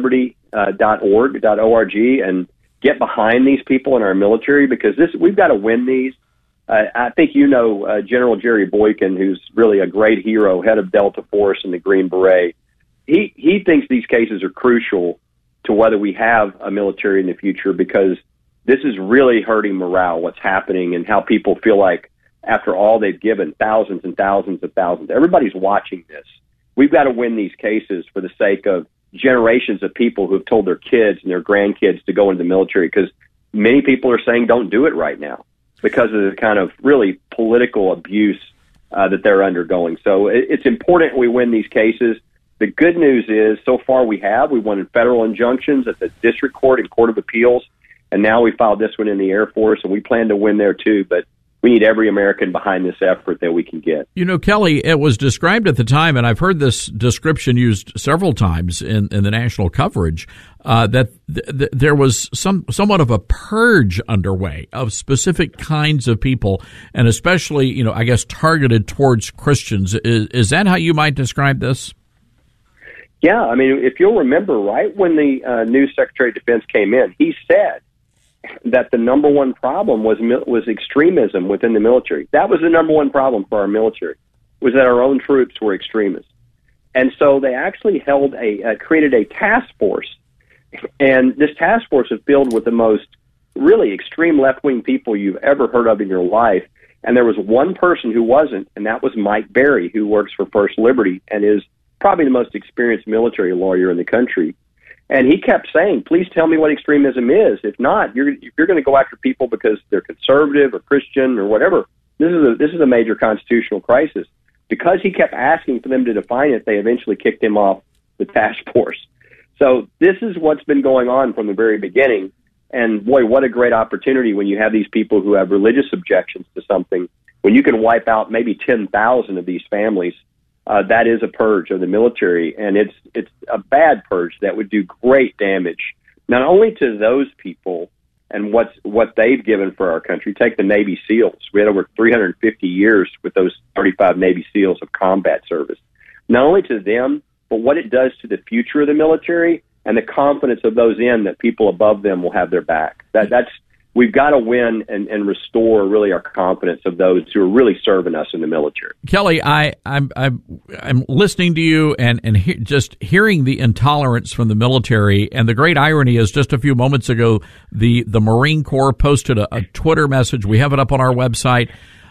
firstliberty.org and get behind these people in our military, because we've got to win these. I think General Jerry Boykin, who's really a great hero, head of Delta Force and the Green Beret. He thinks these cases are crucial to whether we have a military in the future, because this is really hurting morale, what's happening, and how people feel like after all they've given, thousands and thousands of thousands. Everybody's watching this. We've got to win these cases for the sake of generations of people who have told their kids and their grandkids to go into the military, because many people are saying don't do it right now because of the kind of really political abuse that they're undergoing. So it's important we win these cases. The good news is, so far we won in federal injunctions at the district court and court of appeals, and now we filed this one in the Air Force, and we plan to win there too. But we need every American behind this effort that we can get. You know, Kelly, it was described at the time, and I've heard this description used several times in the national coverage, that there was somewhat of a purge underway of specific kinds of people, and especially, I guess, targeted towards Christians. Is that how you might describe this? Yeah, I mean, if you'll remember, right when the new Secretary of Defense came in, he said that the number one problem was extremism within the military. That was the number one problem for our military, was that our own troops were extremists. And so they actually created a task force, and this task force is filled with the most really extreme left-wing people you've ever heard of in your life. And there was one person who wasn't, and that was Mike Berry, who works for First Liberty and is probably the most experienced military lawyer in the country. And he kept saying, please tell me what extremism is. If not, you're going to go after people because they're conservative or Christian or whatever. This is a major constitutional crisis. Because he kept asking for them to define it, they eventually kicked him off the task force. So this is what's been going on from the very beginning. And boy, what a great opportunity when you have these people who have religious objections to something, when you can wipe out maybe 10,000 of these families. That is a purge of the military, and it's a bad purge that would do great damage, not only to those people and what they've given for our country. Take the Navy SEALs. We had over 350 years with those 35 Navy SEALs of combat service. Not only to them, but what it does to the future of the military and the confidence of those in that people above them will have their back. We've got to win and restore really our confidence of those who are really serving us in the military. Kelly, I'm listening to you and just hearing the intolerance from the military, and the great irony is just a few moments ago the Marine Corps posted a Twitter message. We have it up on our website,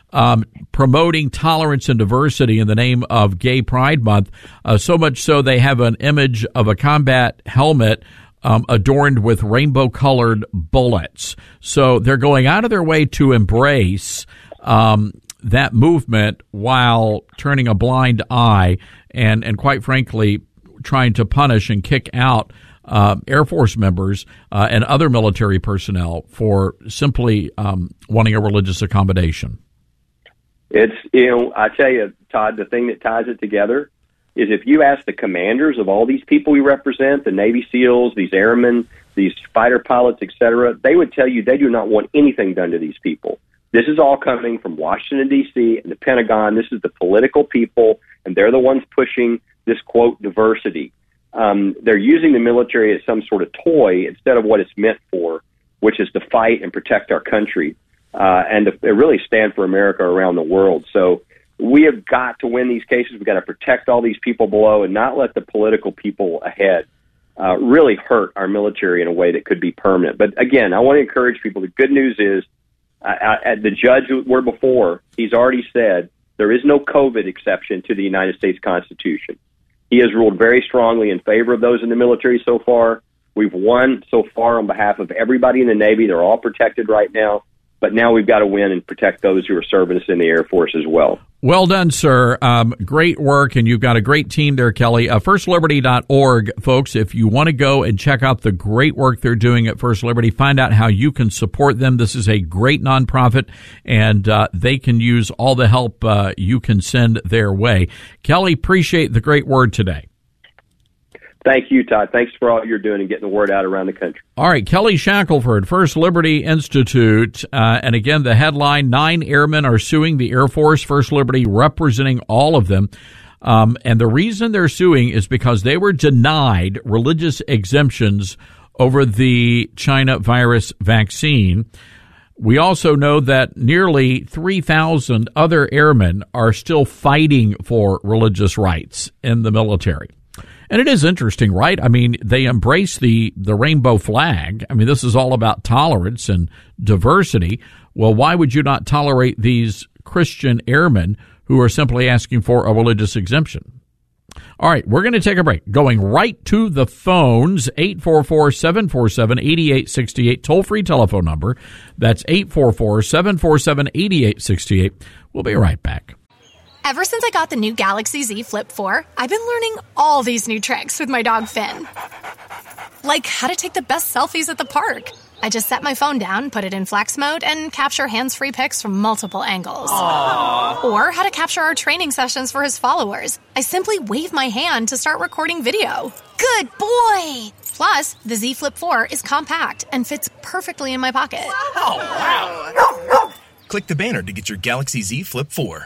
promoting tolerance and diversity in the name of Gay Pride Month. So much so they have an image of a combat helmet adorned with rainbow-colored bullets. So they're going out of their way to embrace that movement while turning a blind eye and quite frankly, trying to punish and kick out Air Force members and other military personnel for simply wanting a religious accommodation. It's, I tell you, Todd, the thing that ties it together is if you ask the commanders of all these people we represent, the Navy SEALs, these airmen, these fighter pilots, et cetera, they would tell you they do not want anything done to these people. This is all coming from Washington, D.C. and the Pentagon. This is the political people, and they're the ones pushing this, quote, diversity. They're using the military as some sort of toy instead of what it's meant for, which is to fight and protect our country and to really stand for America around the world. So we have got to win these cases. We've got to protect all these people below and not let the political people ahead really hurt our military in a way that could be permanent. But again, I want to encourage people. The good news is the judge we're before, he's already said there is no COVID exception to the United States Constitution. He has ruled very strongly in favor of those in the military so far. We've won so far on behalf of everybody in the Navy. They're all protected right now. But now we've got to win and protect those who are serving us in the Air Force as well. Well done, sir. Great work, and you've got a great team there, Kelly. FirstLiberty.org, folks, if you want to go and check out the great work they're doing at First Liberty, find out how you can support them. This is a great nonprofit, and they can use all the help you can send their way. Kelly, appreciate the great word today. Thank you, Todd. Thanks for all you're doing and getting the word out around the country. All right, Kelly Shackelford, First Liberty Institute. And again, the headline, 9 airmen are suing the Air Force, First Liberty representing all of them. And the reason they're suing is because they were denied religious exemptions over the China virus vaccine. We also know that nearly 3,000 other airmen are still fighting for religious rights in the military. And it is interesting, right? I mean, they embrace the rainbow flag. I mean, this is all about tolerance and diversity. Well, why would you not tolerate these Christian airmen who are simply asking for a religious exemption? All right, we're going to take a break. Going right to the phones, 844-747-8868, toll-free telephone number. That's 844-747-8868. We'll be right back. Ever since I got the new Galaxy Z Flip 4, I've been learning all these new tricks with my dog Finn. Like how to take the best selfies at the park. I just set my phone down, put it in flex mode, and capture hands-free pics from multiple angles. Aww. Or how to capture our training sessions for his followers. I simply wave my hand to start recording video. Good boy! Plus, the Z Flip 4 is compact and fits perfectly in my pocket. Wow. Click the banner to get your Galaxy Z Flip 4.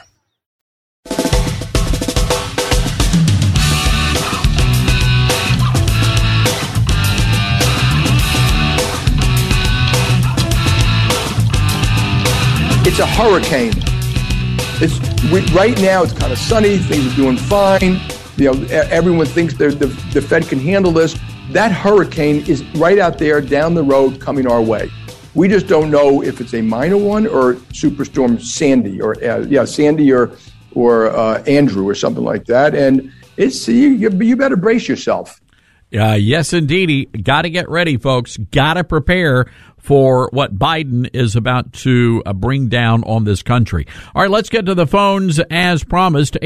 It's a hurricane. Right now it's kind of sunny. Things are doing fine. You know, everyone thinks the Fed can handle this. That hurricane is right out there down the road coming our way. We just don't know if it's a minor one or Superstorm Sandy or Sandy or Andrew or something like that. And it's you better brace yourself. Yes, indeed. Got to get ready, folks. Got to prepare for what Biden is about to bring down on this country. All right, let's get to the phones as promised.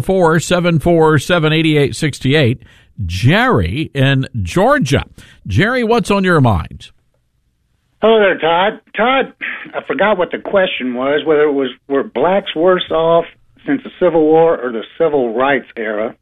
844-747-8868. Jerry in Georgia. Jerry, what's on your mind? Hello there, Todd. Todd, I forgot what the question was, whether it was were blacks worse off since the Civil War or the Civil Rights era.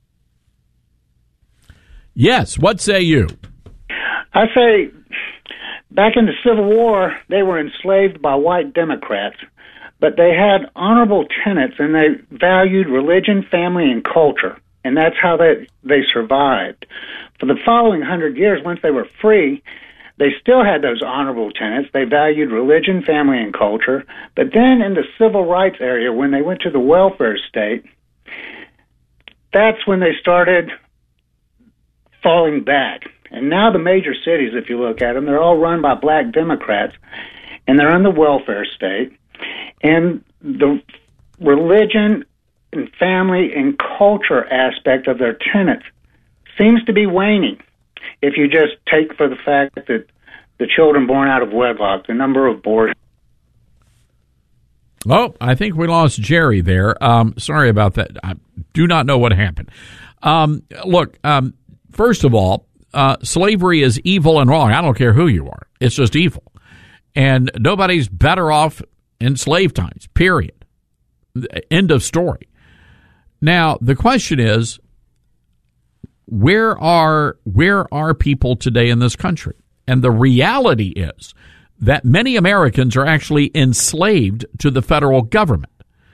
Yes, what say you? I say back in the Civil War, they were enslaved by white Democrats, but they had honorable tenets and they valued religion, family, and culture, and that's how they survived. For the following 100 years, once they were free, they still had those honorable tenets. They valued religion, family, and culture. But then in the civil rights area, when they went to the welfare state, that's when they started falling back. And now the major cities, if you look at them, they're all run by black Democrats, and they're in the welfare state. And the religion and family and culture aspect of their tenets seems to be waning. If you just take for the fact that the children born out of wedlock, the number of abortions. Oh, I think we lost Jerry there. Sorry about that. I do not know what happened. Look, first of all, slavery is evil and wrong. I don't care who you are. It's just evil. And nobody's better off in slave times, period. End of story. Now, the question is, where are people today in this country? And the reality is that many Americans are actually enslaved to the federal government.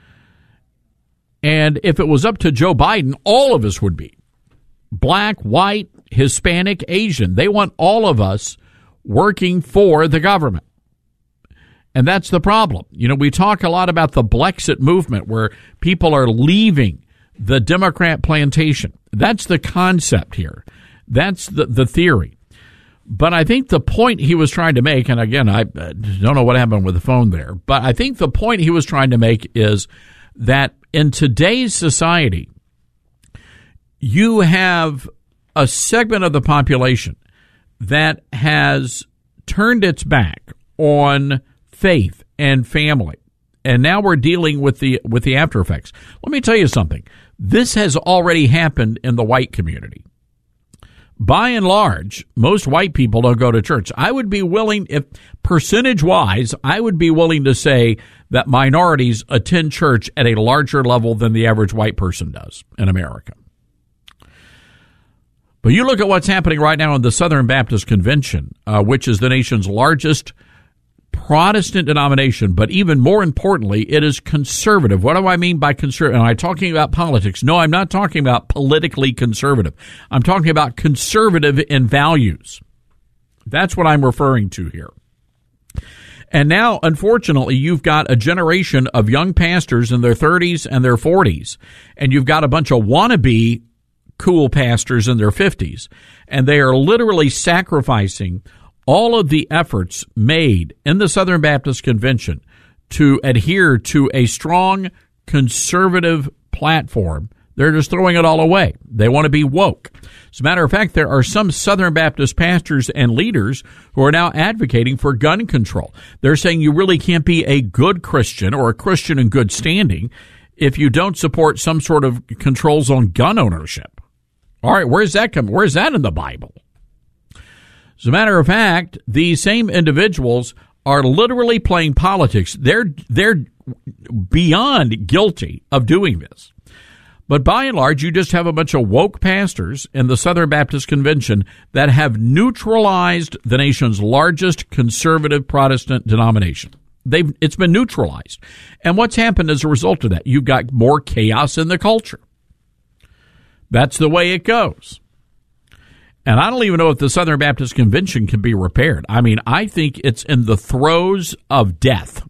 And if it was up to Joe Biden, all of us would be. Black, white, Hispanic, Asian. They want all of us working for the government. And that's the problem. You know, we talk a lot about the Blexit movement where people are leaving the Democrat plantation. That's the concept here. That's the theory. But I think the point he was trying to make, and again, I don't know what happened with the phone there, but I think the point he was trying to make is that in today's society, you have a segment of the population that has turned its back on faith and family. And now we're dealing with the after effects. Let me tell you something. This has already happened in the white community. By and large, most white people don't go to church. I would be willing, if percentage-wise, I would be willing to say that minorities attend church at a larger level than the average white person does in America. But you look at what's happening right now in the Southern Baptist Convention, which is the nation's largest Protestant denomination, but even more importantly, it is conservative. What do I mean by conservative? Am I talking about politics? No, I'm not talking about politically conservative. I'm talking about conservative in values. That's what I'm referring to here. And now, unfortunately, you've got a generation of young pastors in their 30s and their 40s, and you've got a bunch of wannabe cool pastors in their 50s, and they are literally sacrificing all of the efforts made in the Southern Baptist Convention to adhere to a strong conservative platform. They're just throwing it all away. They want to be woke. As a matter of fact, there are some Southern Baptist pastors and leaders who are now advocating for gun control. They're saying you really can't be a good Christian or a Christian in good standing if you don't support some sort of controls on gun ownership. All right, where's that come? Where's that in the Bible? As a matter of fact, these same individuals are literally playing politics. They're beyond guilty of doing this. But by and large, you just have a bunch of woke pastors in the Southern Baptist Convention that have neutralized the nation's largest conservative Protestant denomination. It's been neutralized. And what's happened as a result of that? You've got more chaos in the culture. That's the way it goes. And I don't even know if the Southern Baptist Convention can be repaired. I mean, I think it's in the throes of death.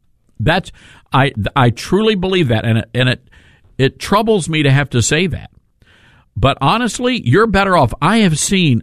I truly believe that, and it troubles me to have to say that. But honestly, you're better off. I have seen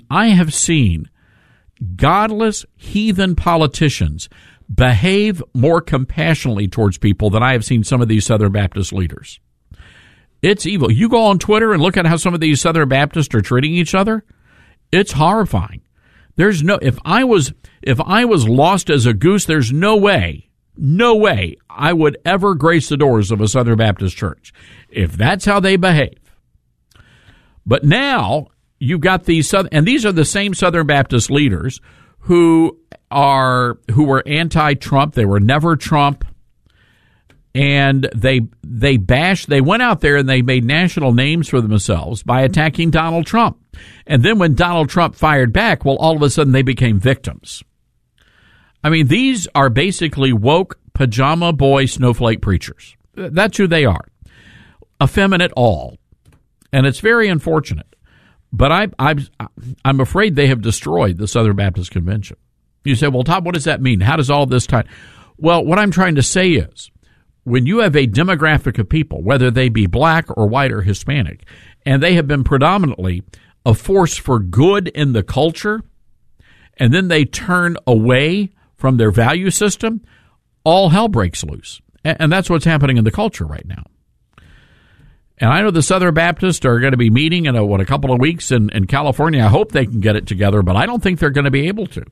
godless heathen politicians behave more compassionately towards people than I have seen some of these Southern Baptist leaders. It's evil. You go on Twitter and look at how some of these Southern Baptists are treating each other. It's horrifying. There's no, if I was lost as a goose, there's no way I would ever grace the doors of a Southern Baptist church if that's how they behave. But now you've got these and these are the same Southern Baptist leaders who were anti-Trump. They were never Trump. And they went out there and they made national names for themselves by attacking Donald Trump. And then when Donald Trump fired back, well, all of a sudden they became victims. I mean, these are basically woke pajama boy snowflake preachers. That's who they are. Effeminate all. And it's very unfortunate. But I'm afraid they have destroyed the Southern Baptist Convention. You say, well, Todd, what does that mean? How does all this tie? Well, what I'm trying to say is, when you have a demographic of people, whether they be black or white or Hispanic, and they have been predominantly a force for good in the culture, and then they turn away from their value system, all hell breaks loose. And that's what's happening in the culture right now. And I know the Southern Baptists are going to be meeting in a couple of weeks in California. I hope they can get it together, but I don't think they're going to be able to.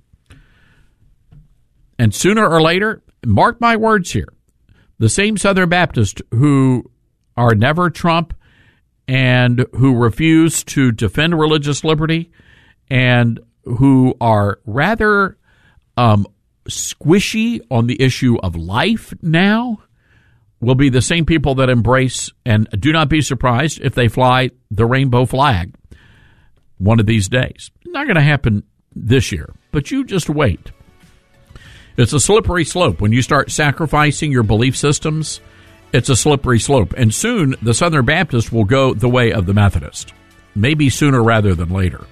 And sooner or later, mark my words here, the same Southern Baptists who are never Trump and who refuse to defend religious liberty and who are rather squishy on the issue of life now will be the same people that embrace, and do not be surprised if they fly the rainbow flag one of these days. Not going to happen this year, but you just wait. It's a slippery slope. When you start sacrificing your belief systems, it's a slippery slope. And soon the Southern Baptists will go the way of the Methodist. Maybe sooner rather than later.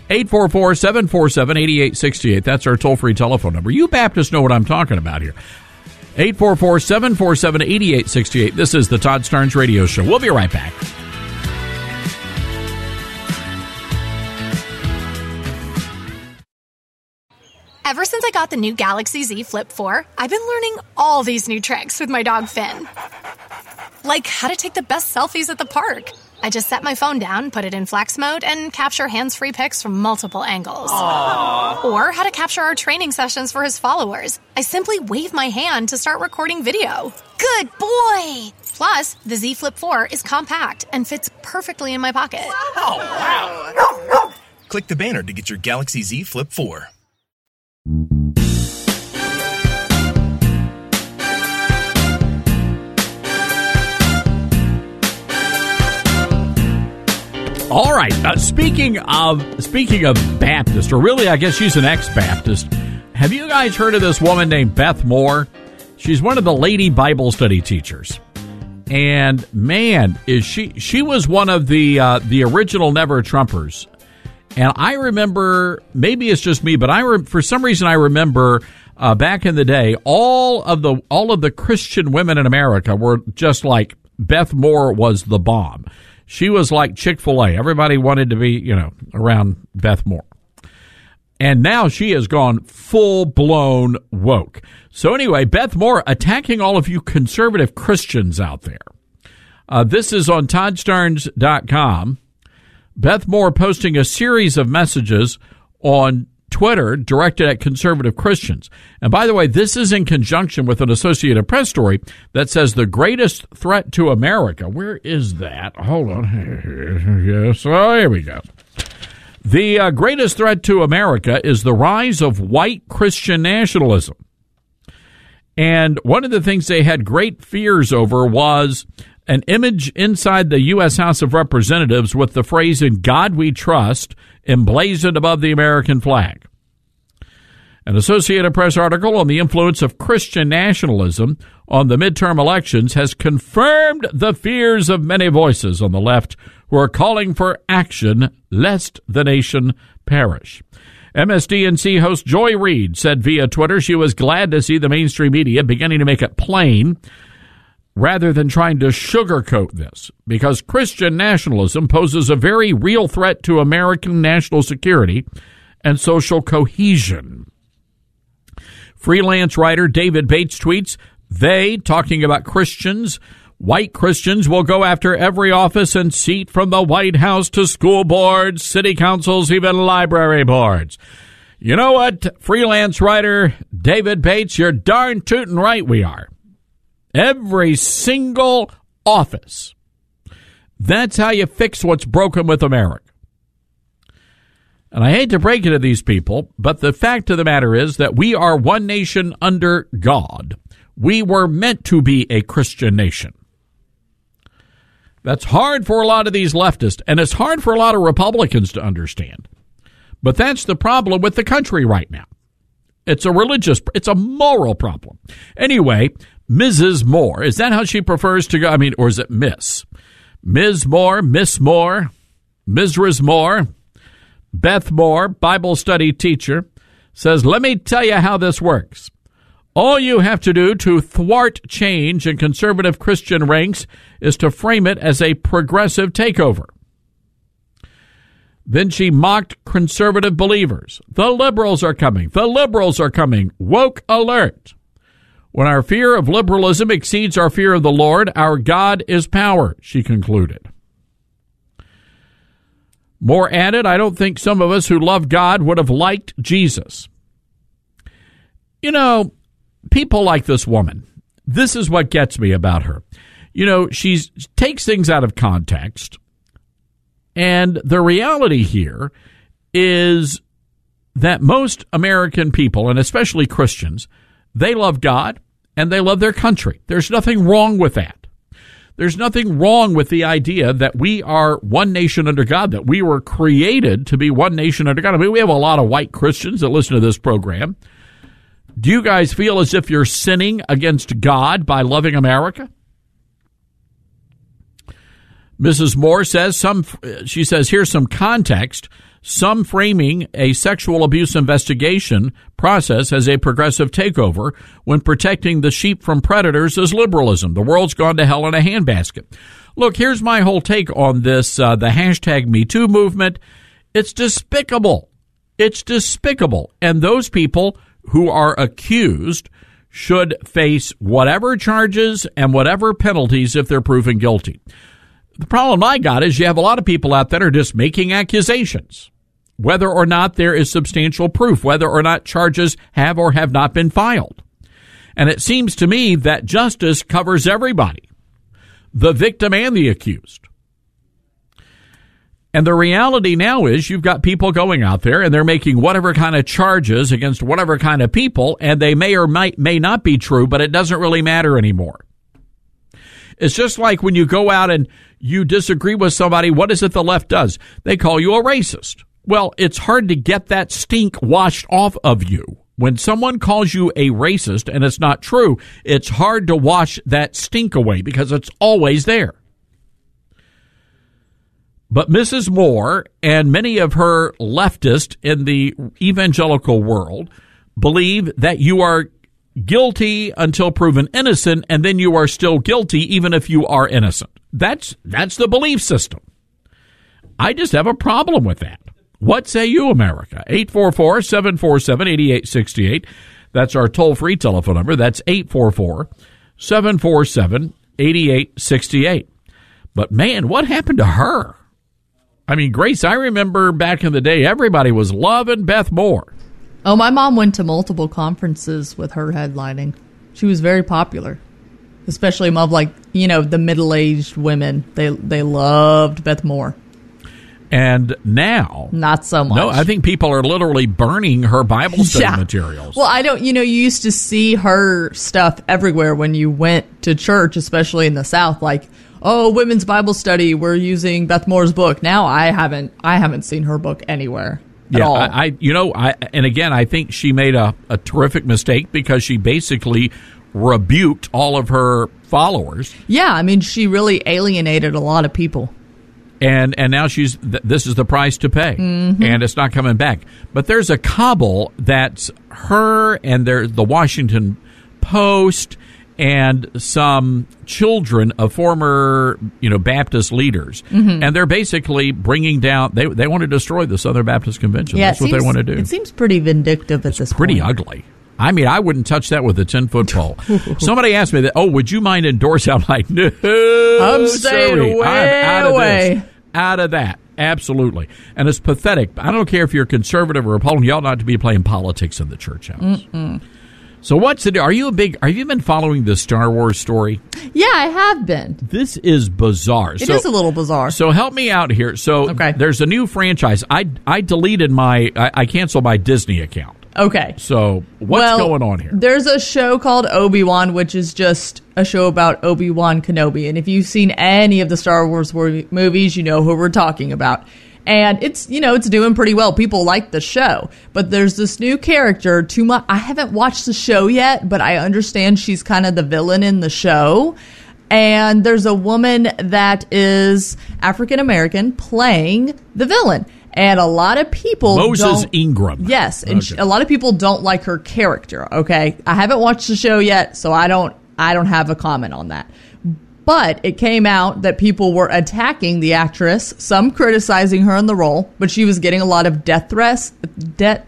844-747-8868. That's our toll-free telephone number. You Baptists know what I'm talking about here. 844-747-8868. This is the Todd Starnes Radio Show. We'll be right back. Ever since I got the new Galaxy Z Flip 4, I've been learning all these new tricks with my dog Finn. Like how to take the best selfies at the park. I just set my phone down, put it in flex mode, and capture hands-free pics from multiple angles. Aww. Or how to capture our training sessions for his followers. I simply wave my hand to start recording video. Good boy! Plus, the Z Flip 4 is compact and fits perfectly in my pocket. Oh, wow. Click the banner to get your Galaxy Z Flip 4. All right. Speaking of Baptist, or really, I guess she's an ex-Baptist. Have you guys heard of this woman named Beth Moore? She's one of the lady Bible study teachers, and man, is she was one of the original Never Trumpers. And I remember, maybe it's just me, but for some reason I remember back in the day, all of the Christian women in America were just like Beth Moore was the bomb. She was like Chick-fil-A. Everybody wanted to be, around Beth Moore. And now she has gone full-blown woke. So anyway, Beth Moore attacking all of you conservative Christians out there. This is on ToddStarnes.com. Beth Moore posting a series of messages on Twitter directed at conservative Christians. And by the way, this is in conjunction with an Associated Press story that says the greatest threat to America. Where is that? Hold on. Yes, oh, here we go. The greatest threat to America is the rise of white Christian nationalism. And one of the things they had great fears over was an image inside the U.S. House of Representatives with the phrase, "In God We Trust," emblazoned above the American flag. An Associated Press article on the influence of Christian nationalism on the midterm elections has confirmed the fears of many voices on the left who are calling for action lest the nation perish. MSDNC host Joy Reid said via Twitter she was glad to see the mainstream media beginning to make it plain rather than trying to sugarcoat this, because Christian nationalism poses a very real threat to American national security and social cohesion. Freelance writer David Bates tweets, "They, talking about Christians, white Christians, will go after every office and seat from the White House to school boards, city councils, even library boards." You know what, freelance writer David Bates, you're darn tootin' right we are. Every single office. That's how you fix what's broken with America. And I hate to break it to these people, but the fact of the matter is that we are one nation under God. We were meant to be a Christian nation. That's hard for a lot of these leftists, and it's hard for a lot of Republicans to understand. But that's the problem with the country right now. It's a moral problem. Anyway, Mrs. Moore, is that how she prefers to go? I mean, or is it Miss? Ms. Moore, Miss Moore, Mrs. Moore, Beth Moore, Bible study teacher, says, "Let me tell you how this works. All you have to do to thwart change in conservative Christian ranks is to frame it as a progressive takeover." Then she mocked conservative believers. "The liberals are coming. The liberals are coming. Woke alert. When our fear of liberalism exceeds our fear of the Lord, our God is power," she concluded. Moore added, "I don't think some of us who love God would have liked Jesus." You know, people like this woman, this is what gets me about her. You know, she takes things out of context, and the reality here is that most American people, and especially Christians, they love God and they love their country. There's nothing wrong with that. There's nothing wrong with the idea that we are one nation under God, that we were created to be one nation under God. I mean, we have a lot of white Christians that listen to this program. Do you guys feel as if you're sinning against God by loving America? Mrs. Moore says she says, here's some context. Some framing a sexual abuse investigation process as a progressive takeover when protecting the sheep from predators is liberalism. The world's gone to hell in a handbasket. Look, here's my whole take on this, the hashtag #MeToo movement. It's despicable. It's despicable. And those people who are accused should face whatever charges and whatever penalties if they're proven guilty. The problem I got is you have a lot of people out there are just making accusations, whether or not there is substantial proof, whether or not charges have or have not been filed. And it seems to me that justice covers everybody, the victim and the accused. And the reality now is you've got people going out there and they're making whatever kind of charges against whatever kind of people, and they may or may not be true, but it doesn't really matter anymore. It's just like when you go out and you disagree with somebody, what is it the left does? They call you a racist. Well, it's hard to get that stink washed off of you. When someone calls you a racist and it's not true, it's hard to wash that stink away because it's always there. But Mrs. Moore and many of her leftists in the evangelical world believe that you are guilty until proven innocent, and then you are still guilty even if you are innocent. That's the belief system. I just have a problem with that. What say you, America? 844-747-8868. That's our toll-free telephone number. That's 844-747-8868. But, man, what happened to her? I mean, Grace, I remember back in the day, everybody was loving Beth Moore. Oh, my mom went to multiple conferences with her headlining. She was very popular, especially among, the middle-aged women. They loved Beth Moore. And now, not so much. No, I think people are literally burning her Bible study materials. Well, you used to see her stuff everywhere when you went to church, especially in the South, like, oh, women's Bible study, we're using Beth Moore's book. Now I haven't seen her book anywhere at all. And again, I think she made a terrific mistake because she basically rebuked all of her followers. Yeah, I mean, she really alienated a lot of people. And now this is the price to pay, and it's not coming back. But there's a cabal that's her and the Washington Post and some children of former, Baptist leaders. Mm-hmm. And they're basically bringing down, they want to destroy the Southern Baptist Convention. Yeah, that's what they want to do. It seems pretty vindictive at this point. Pretty ugly. I mean, I wouldn't touch that with a 10-foot pole. Somebody asked me that, would you mind endorsing? I'm like, no, I'm staying way. Out of that. Absolutely. And it's pathetic. I don't care if you're conservative or Republican. You ought not to be playing politics in the church house. Mm-mm. So what's the deal? Have you been following the Star Wars story? Yeah, I have been. This is bizarre. It is a little bizarre. So help me out here. So there's a new franchise. I deleted I canceled my Disney account. Okay. So what's going on here? There's a show called Obi-Wan, which is just a show about Obi-Wan Kenobi. And if you've seen any of the Star Wars movies, you know who we're talking about. And it's doing pretty well. People like the show. But there's this new character, Tuma. I haven't watched the show yet, but I understand she's kind of the villain in the show. And there's a woman that is African American playing the villain. And a lot of people Moses Ingram. Yes, and a lot of people don't like her character, okay? I haven't watched the show yet, so I don't have a comment on that. But it came out that people were attacking the actress, some criticizing her in the role, but she was getting a lot of death threats, and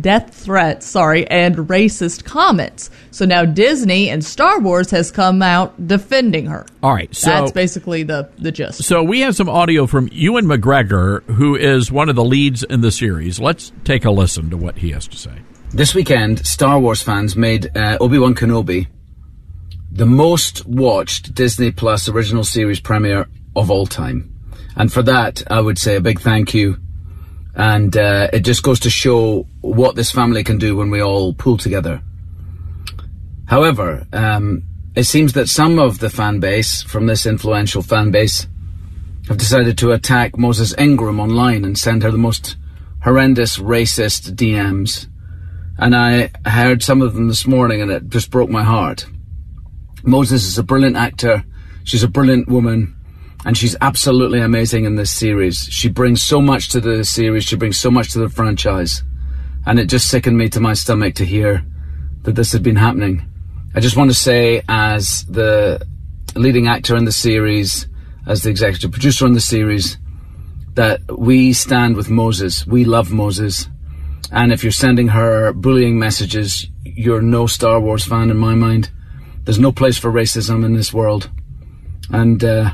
racist comments. So now Disney and Star Wars has come out defending her. All right. So that's basically the gist. So we have some audio from Ewan McGregor, who is one of the leads in the series. Let's take a listen to what he has to say. This weekend, Star Wars fans made Obi-Wan Kenobi the most watched Disney Plus original series premiere of all time. And for that, I would say a big thank you. And it just goes to show what this family can do when we all pull together. However, it seems that some of the fan base from this influential fan base have decided to attack Moses Ingram online and send her the most horrendous racist DMs. And I heard some of them this morning and it just broke my heart. Moses is a brilliant actor. She's a brilliant woman. And she's absolutely amazing in this series. She brings so much to the series. She brings so much to the franchise. And it just sickened me to my stomach to hear that this had been happening. I just want to say, as the leading actor in the series, as the executive producer in the series, that we stand with Moses. We love Moses. And if you're sending her bullying messages, you're no Star Wars fan in my mind. There's no place for racism in this world. And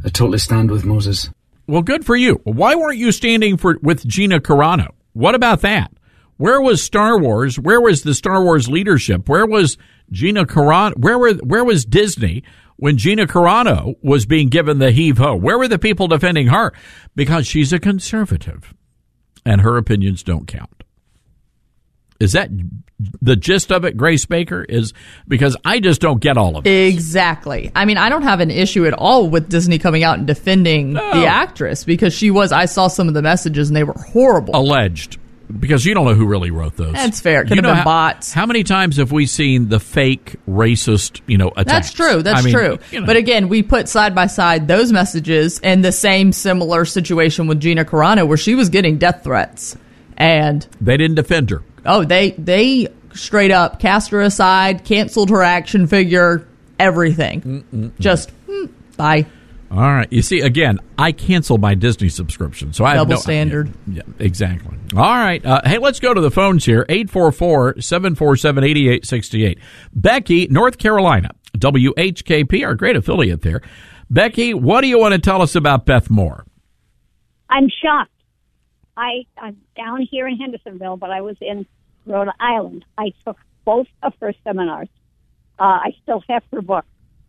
I totally stand with Moses. Well, good for you. Why weren't you standing with Gina Carano? What about that? Where was Star Wars? Where was the Star Wars leadership? Where was Gina Carano? Where was Disney when Gina Carano was being given the heave-ho? Where were the people defending her? Because she's a conservative, and her opinions don't count. Is that the gist of it, Grace Baker? Is because I just don't get all of it. Exactly. I mean, I don't have an issue at all with Disney coming out and defending the actress because I saw some of the messages and they were horrible. Alleged. Because you don't know who really wrote those. That's fair. It could have been bots. How many times have we seen the fake racist, attacks? That's true. That's true. But again, we put side by side those messages and the same similar situation with Gina Carano where she was getting death threats. And they didn't defend her. Oh, they straight up cast her aside, canceled her action figure, everything. Just bye. All right. You see, again, I canceled my Disney subscription, so I have double standard. Yeah, exactly. All right. Hey, let's go to the phones here. 844-747-8868. Becky, North Carolina, WHKP, our great affiliate there. Becky, what do you want to tell us about Beth Moore? I'm shocked. I'm down here in Hendersonville, but I was in Rhode Island. I took both of her seminars. I still have her book.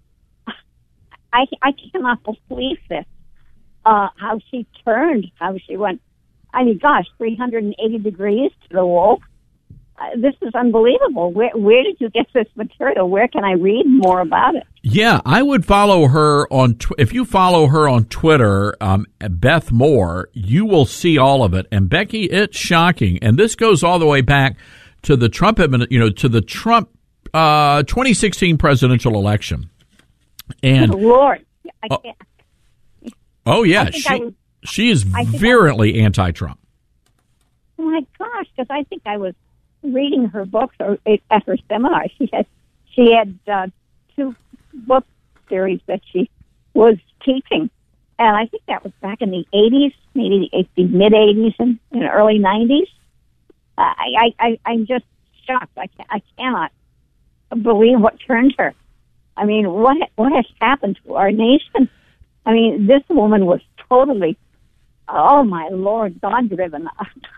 I cannot believe this. How she turned, how she went, 380 degrees to the wall. This is unbelievable. Where did you get this material? Where can I read more about it? Yeah, I would follow her on, if you follow her on Twitter, Beth Moore, you will see all of it. And Becky, it's shocking. And this goes all the way back to the Trump, to the Trump 2016 presidential election. And Lord, I can't. Oh yeah, she is virulently anti-Trump. Oh my gosh, because I think I was reading her books at her seminar. She had 2 book series that she was teaching, and I think that was back in the 80s, maybe the mid 80s and early 90s. I'm just shocked. I cannot believe what turned her. I mean, what has happened to our nation? I mean, this woman was totally, oh my Lord, God-driven.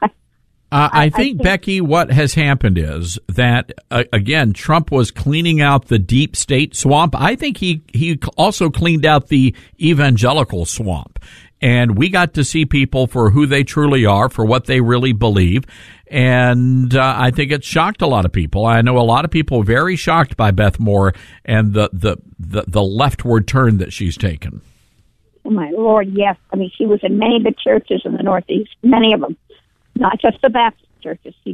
I think, Becky, what has happened is that, again, Trump was cleaning out the deep state swamp. I think he also cleaned out the evangelical swamp. And we got to see people for who they truly are, for what they really believe. And I think it shocked a lot of people. I know a lot of people very shocked by Beth Moore and the leftward turn that she's taken. Oh, my Lord, yes. I mean, she was in many of the churches in the Northeast, many of them, not just the Baptist churches. She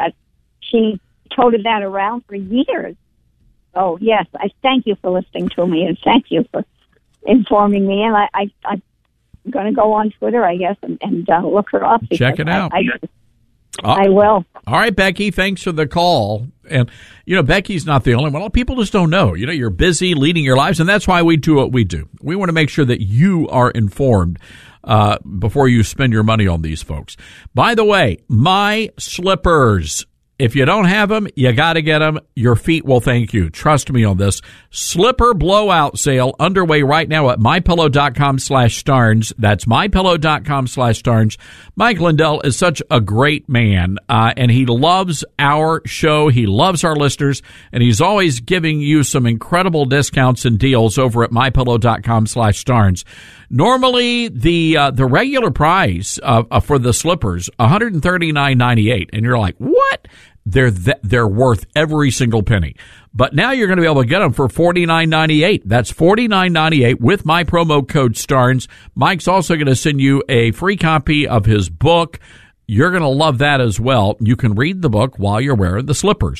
toted that around for years. Oh, yes. I thank you for listening to me, and thank you for informing me. And I'm going to go on Twitter, I guess, and look her up. Check it out. I will. All right, Becky, thanks for the call. And, Becky's not the only one. People just don't know. You're busy leading your lives, and that's why we do what we do. We want to make sure that you are informed before you spend your money on these folks. By the way, my slippers. If you don't have them, you got to get them. Your feet will thank you. Trust me on this. Slipper blowout sale underway right now at mypillow.com/Starnes. That's mypillow.com/Starnes. Mike Lindell is such a great man, and he loves our show. He loves our listeners, and he's always giving you some incredible discounts and deals over at mypillow.com/Starnes. Normally, the regular price for the slippers, $139.98, and you're like, what? They're worth every single penny. But now you're going to be able to get them for $49.98. That's $49.98 with my promo code STARNS. Mike's also going to send you a free copy of his book. You're going to love that as well. You can read the book while you're wearing the slippers.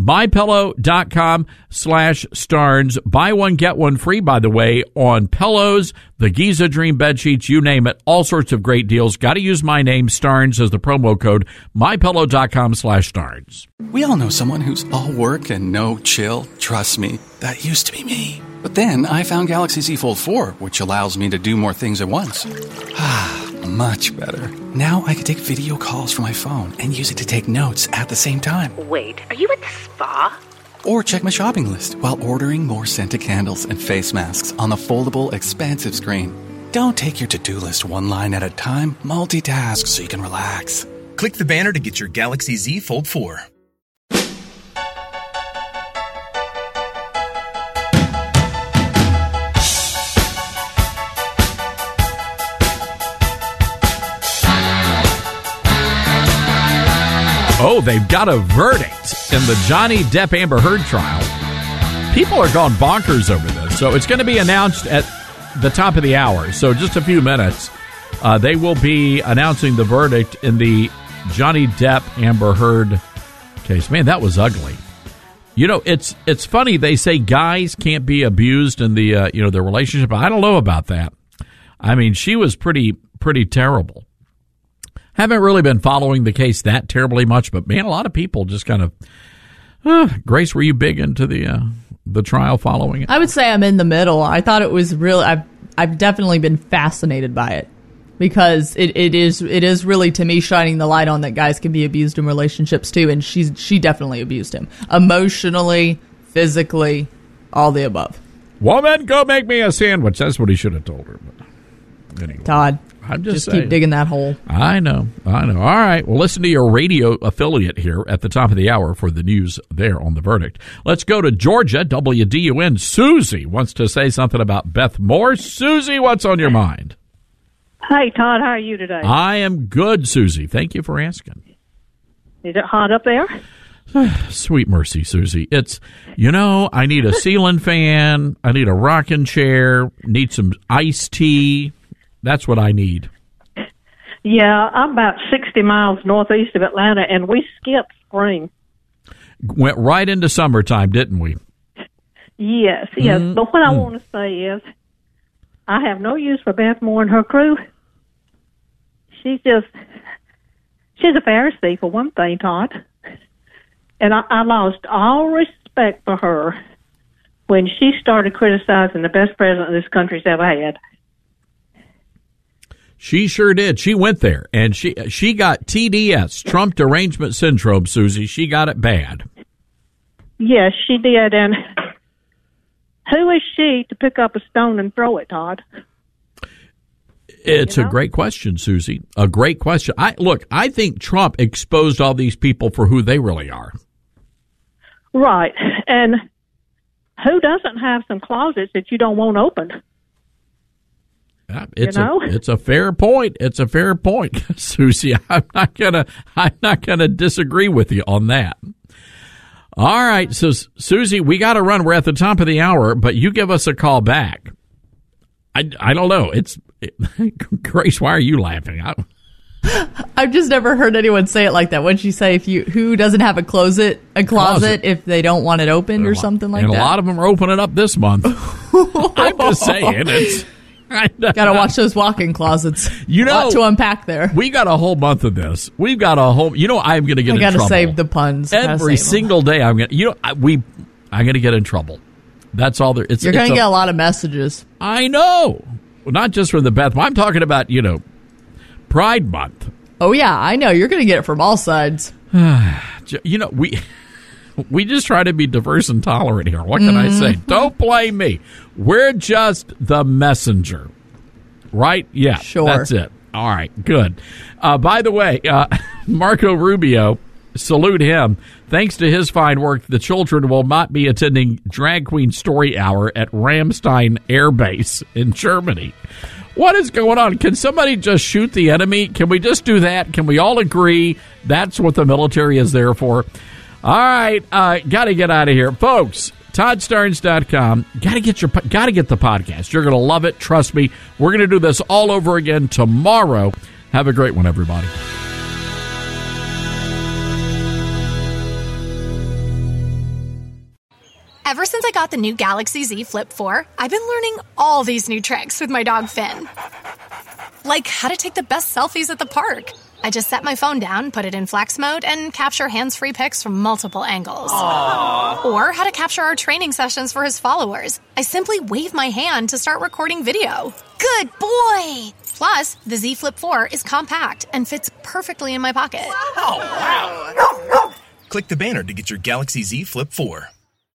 MyPillow.com/Starnes. Buy one, get one free, by the way, on pillows, the Giza Dream bed sheets, you name it. All sorts of great deals. Got to use my name, Starnes, as the promo code. MyPillow.com/Starnes. We all know someone who's all work and no chill. Trust me, that used to be me. But then I found Galaxy Z Fold 4, which allows me to do more things at once. Much better. Now I can take video calls from my phone and use it to take notes at the same time. Wait, are you at the spa? Or check my shopping list while ordering more scented candles and face masks on the foldable, expansive screen. Don't take your to-do list one line at a time. Multitask so you can relax. Click the banner to get your Galaxy Z Fold 4. Oh, they've got a verdict in the Johnny Depp Amber Heard trial. People are going bonkers over this. So it's going to be announced at the top of the hour. So just a few minutes, they will be announcing the verdict in the Johnny Depp Amber Heard case. Man, that was ugly. You know, it's funny. They say guys can't be abused in the their relationship. I don't know about that. I mean, she was pretty terrible. Haven't really been following the case that terribly much, but man, a lot of people just kind of. Grace, were you big into the trial following it? I would say I'm in the middle. I thought it was really. I've definitely been fascinated by it because it is really, to me, shining the light on that guys can be abused in relationships too, and she definitely abused him emotionally, physically, all the above. Woman, go make me a sandwich. That's what he should have told her. But anyway. Todd. I'm just keep digging that hole. I know. All right. Well, listen to your radio affiliate here at the top of the hour for the news there on the verdict. Let's go to Georgia. WDUN. Susie wants to say something about Beth Moore. Susie, what's on your mind? Hey, Todd. How are you today? I am good, Susie. Thank you for asking. Is it hot up there? Sweet mercy, Susie. It's, I need a ceiling fan. I need a rocking chair. Need some iced tea. That's what I need. Yeah, I'm about 60 miles northeast of Atlanta, and we skipped spring. Went right into summertime, didn't we? Yes. But what I want to say is I have no use for Beth Moore and her crew. She's a Pharisee, for one thing, Todd. And I lost all respect for her when she started criticizing the best president this country's ever had. She sure did. She went there, and she got TDS, Trump Derangement Syndrome, Susie. She got it bad. Yes, she did. And who is she to pick up a stone and throw it, Todd? It's a great question, Susie. A great question. I think Trump exposed all these people for who they really are. Right. And who doesn't have some closets that you don't want opened? It's a fair point. It's a fair point, Susie. I'm not gonna disagree with you on that. All right, so Susie, we got to run. We're at the top of the hour, but you give us a call back. I don't know. Grace, why are you laughing? I've just never heard anyone say it like that. What'd you say? Who doesn't have a closet if they don't want it opened or something like that? And a lot of them are opening up this month. I'm just saying Gotta watch those walk-in closets. A lot to unpack there. We got a whole month of this. We've got a whole. I'm going to get in trouble. I gotta save the puns every single day. I'm going to. I'm going to get in trouble. That's all there. You're going to get a lot of messages. I know. Well, not just from the Beth. I'm talking about Pride Month. Oh yeah, I know. You're going to get it from all sides. We just try to be diverse and tolerant here. What can I say? Don't blame me. We're just the messenger. Right? Yeah, sure. That's it. All right, good. By the way, Marco Rubio, salute him. Thanks to his fine work, the children will not be attending Drag Queen Story Hour at Ramstein Air Base in Germany. What is going on? Can somebody just shoot the enemy? Can we just do that? Can we all agree that's what the military is there for? All right, got to get out of here. Folks, ToddStarnes.com. Got to get the podcast. You're going to love it. Trust me. We're going to do this all over again tomorrow. Have a great one, everybody. Ever since I got the new Galaxy Z Flip 4, I've been learning all these new tricks with my dog Finn. Like how to take the best selfies at the park. I just set my phone down, put it in flex mode, and capture hands-free pics from multiple angles. Aww. Or how to capture our training sessions for his followers. I simply wave my hand to start recording video. Good boy! Plus, the Z Flip 4 is compact and fits perfectly in my pocket. Oh, wow. Click the banner to get your Galaxy Z Flip 4.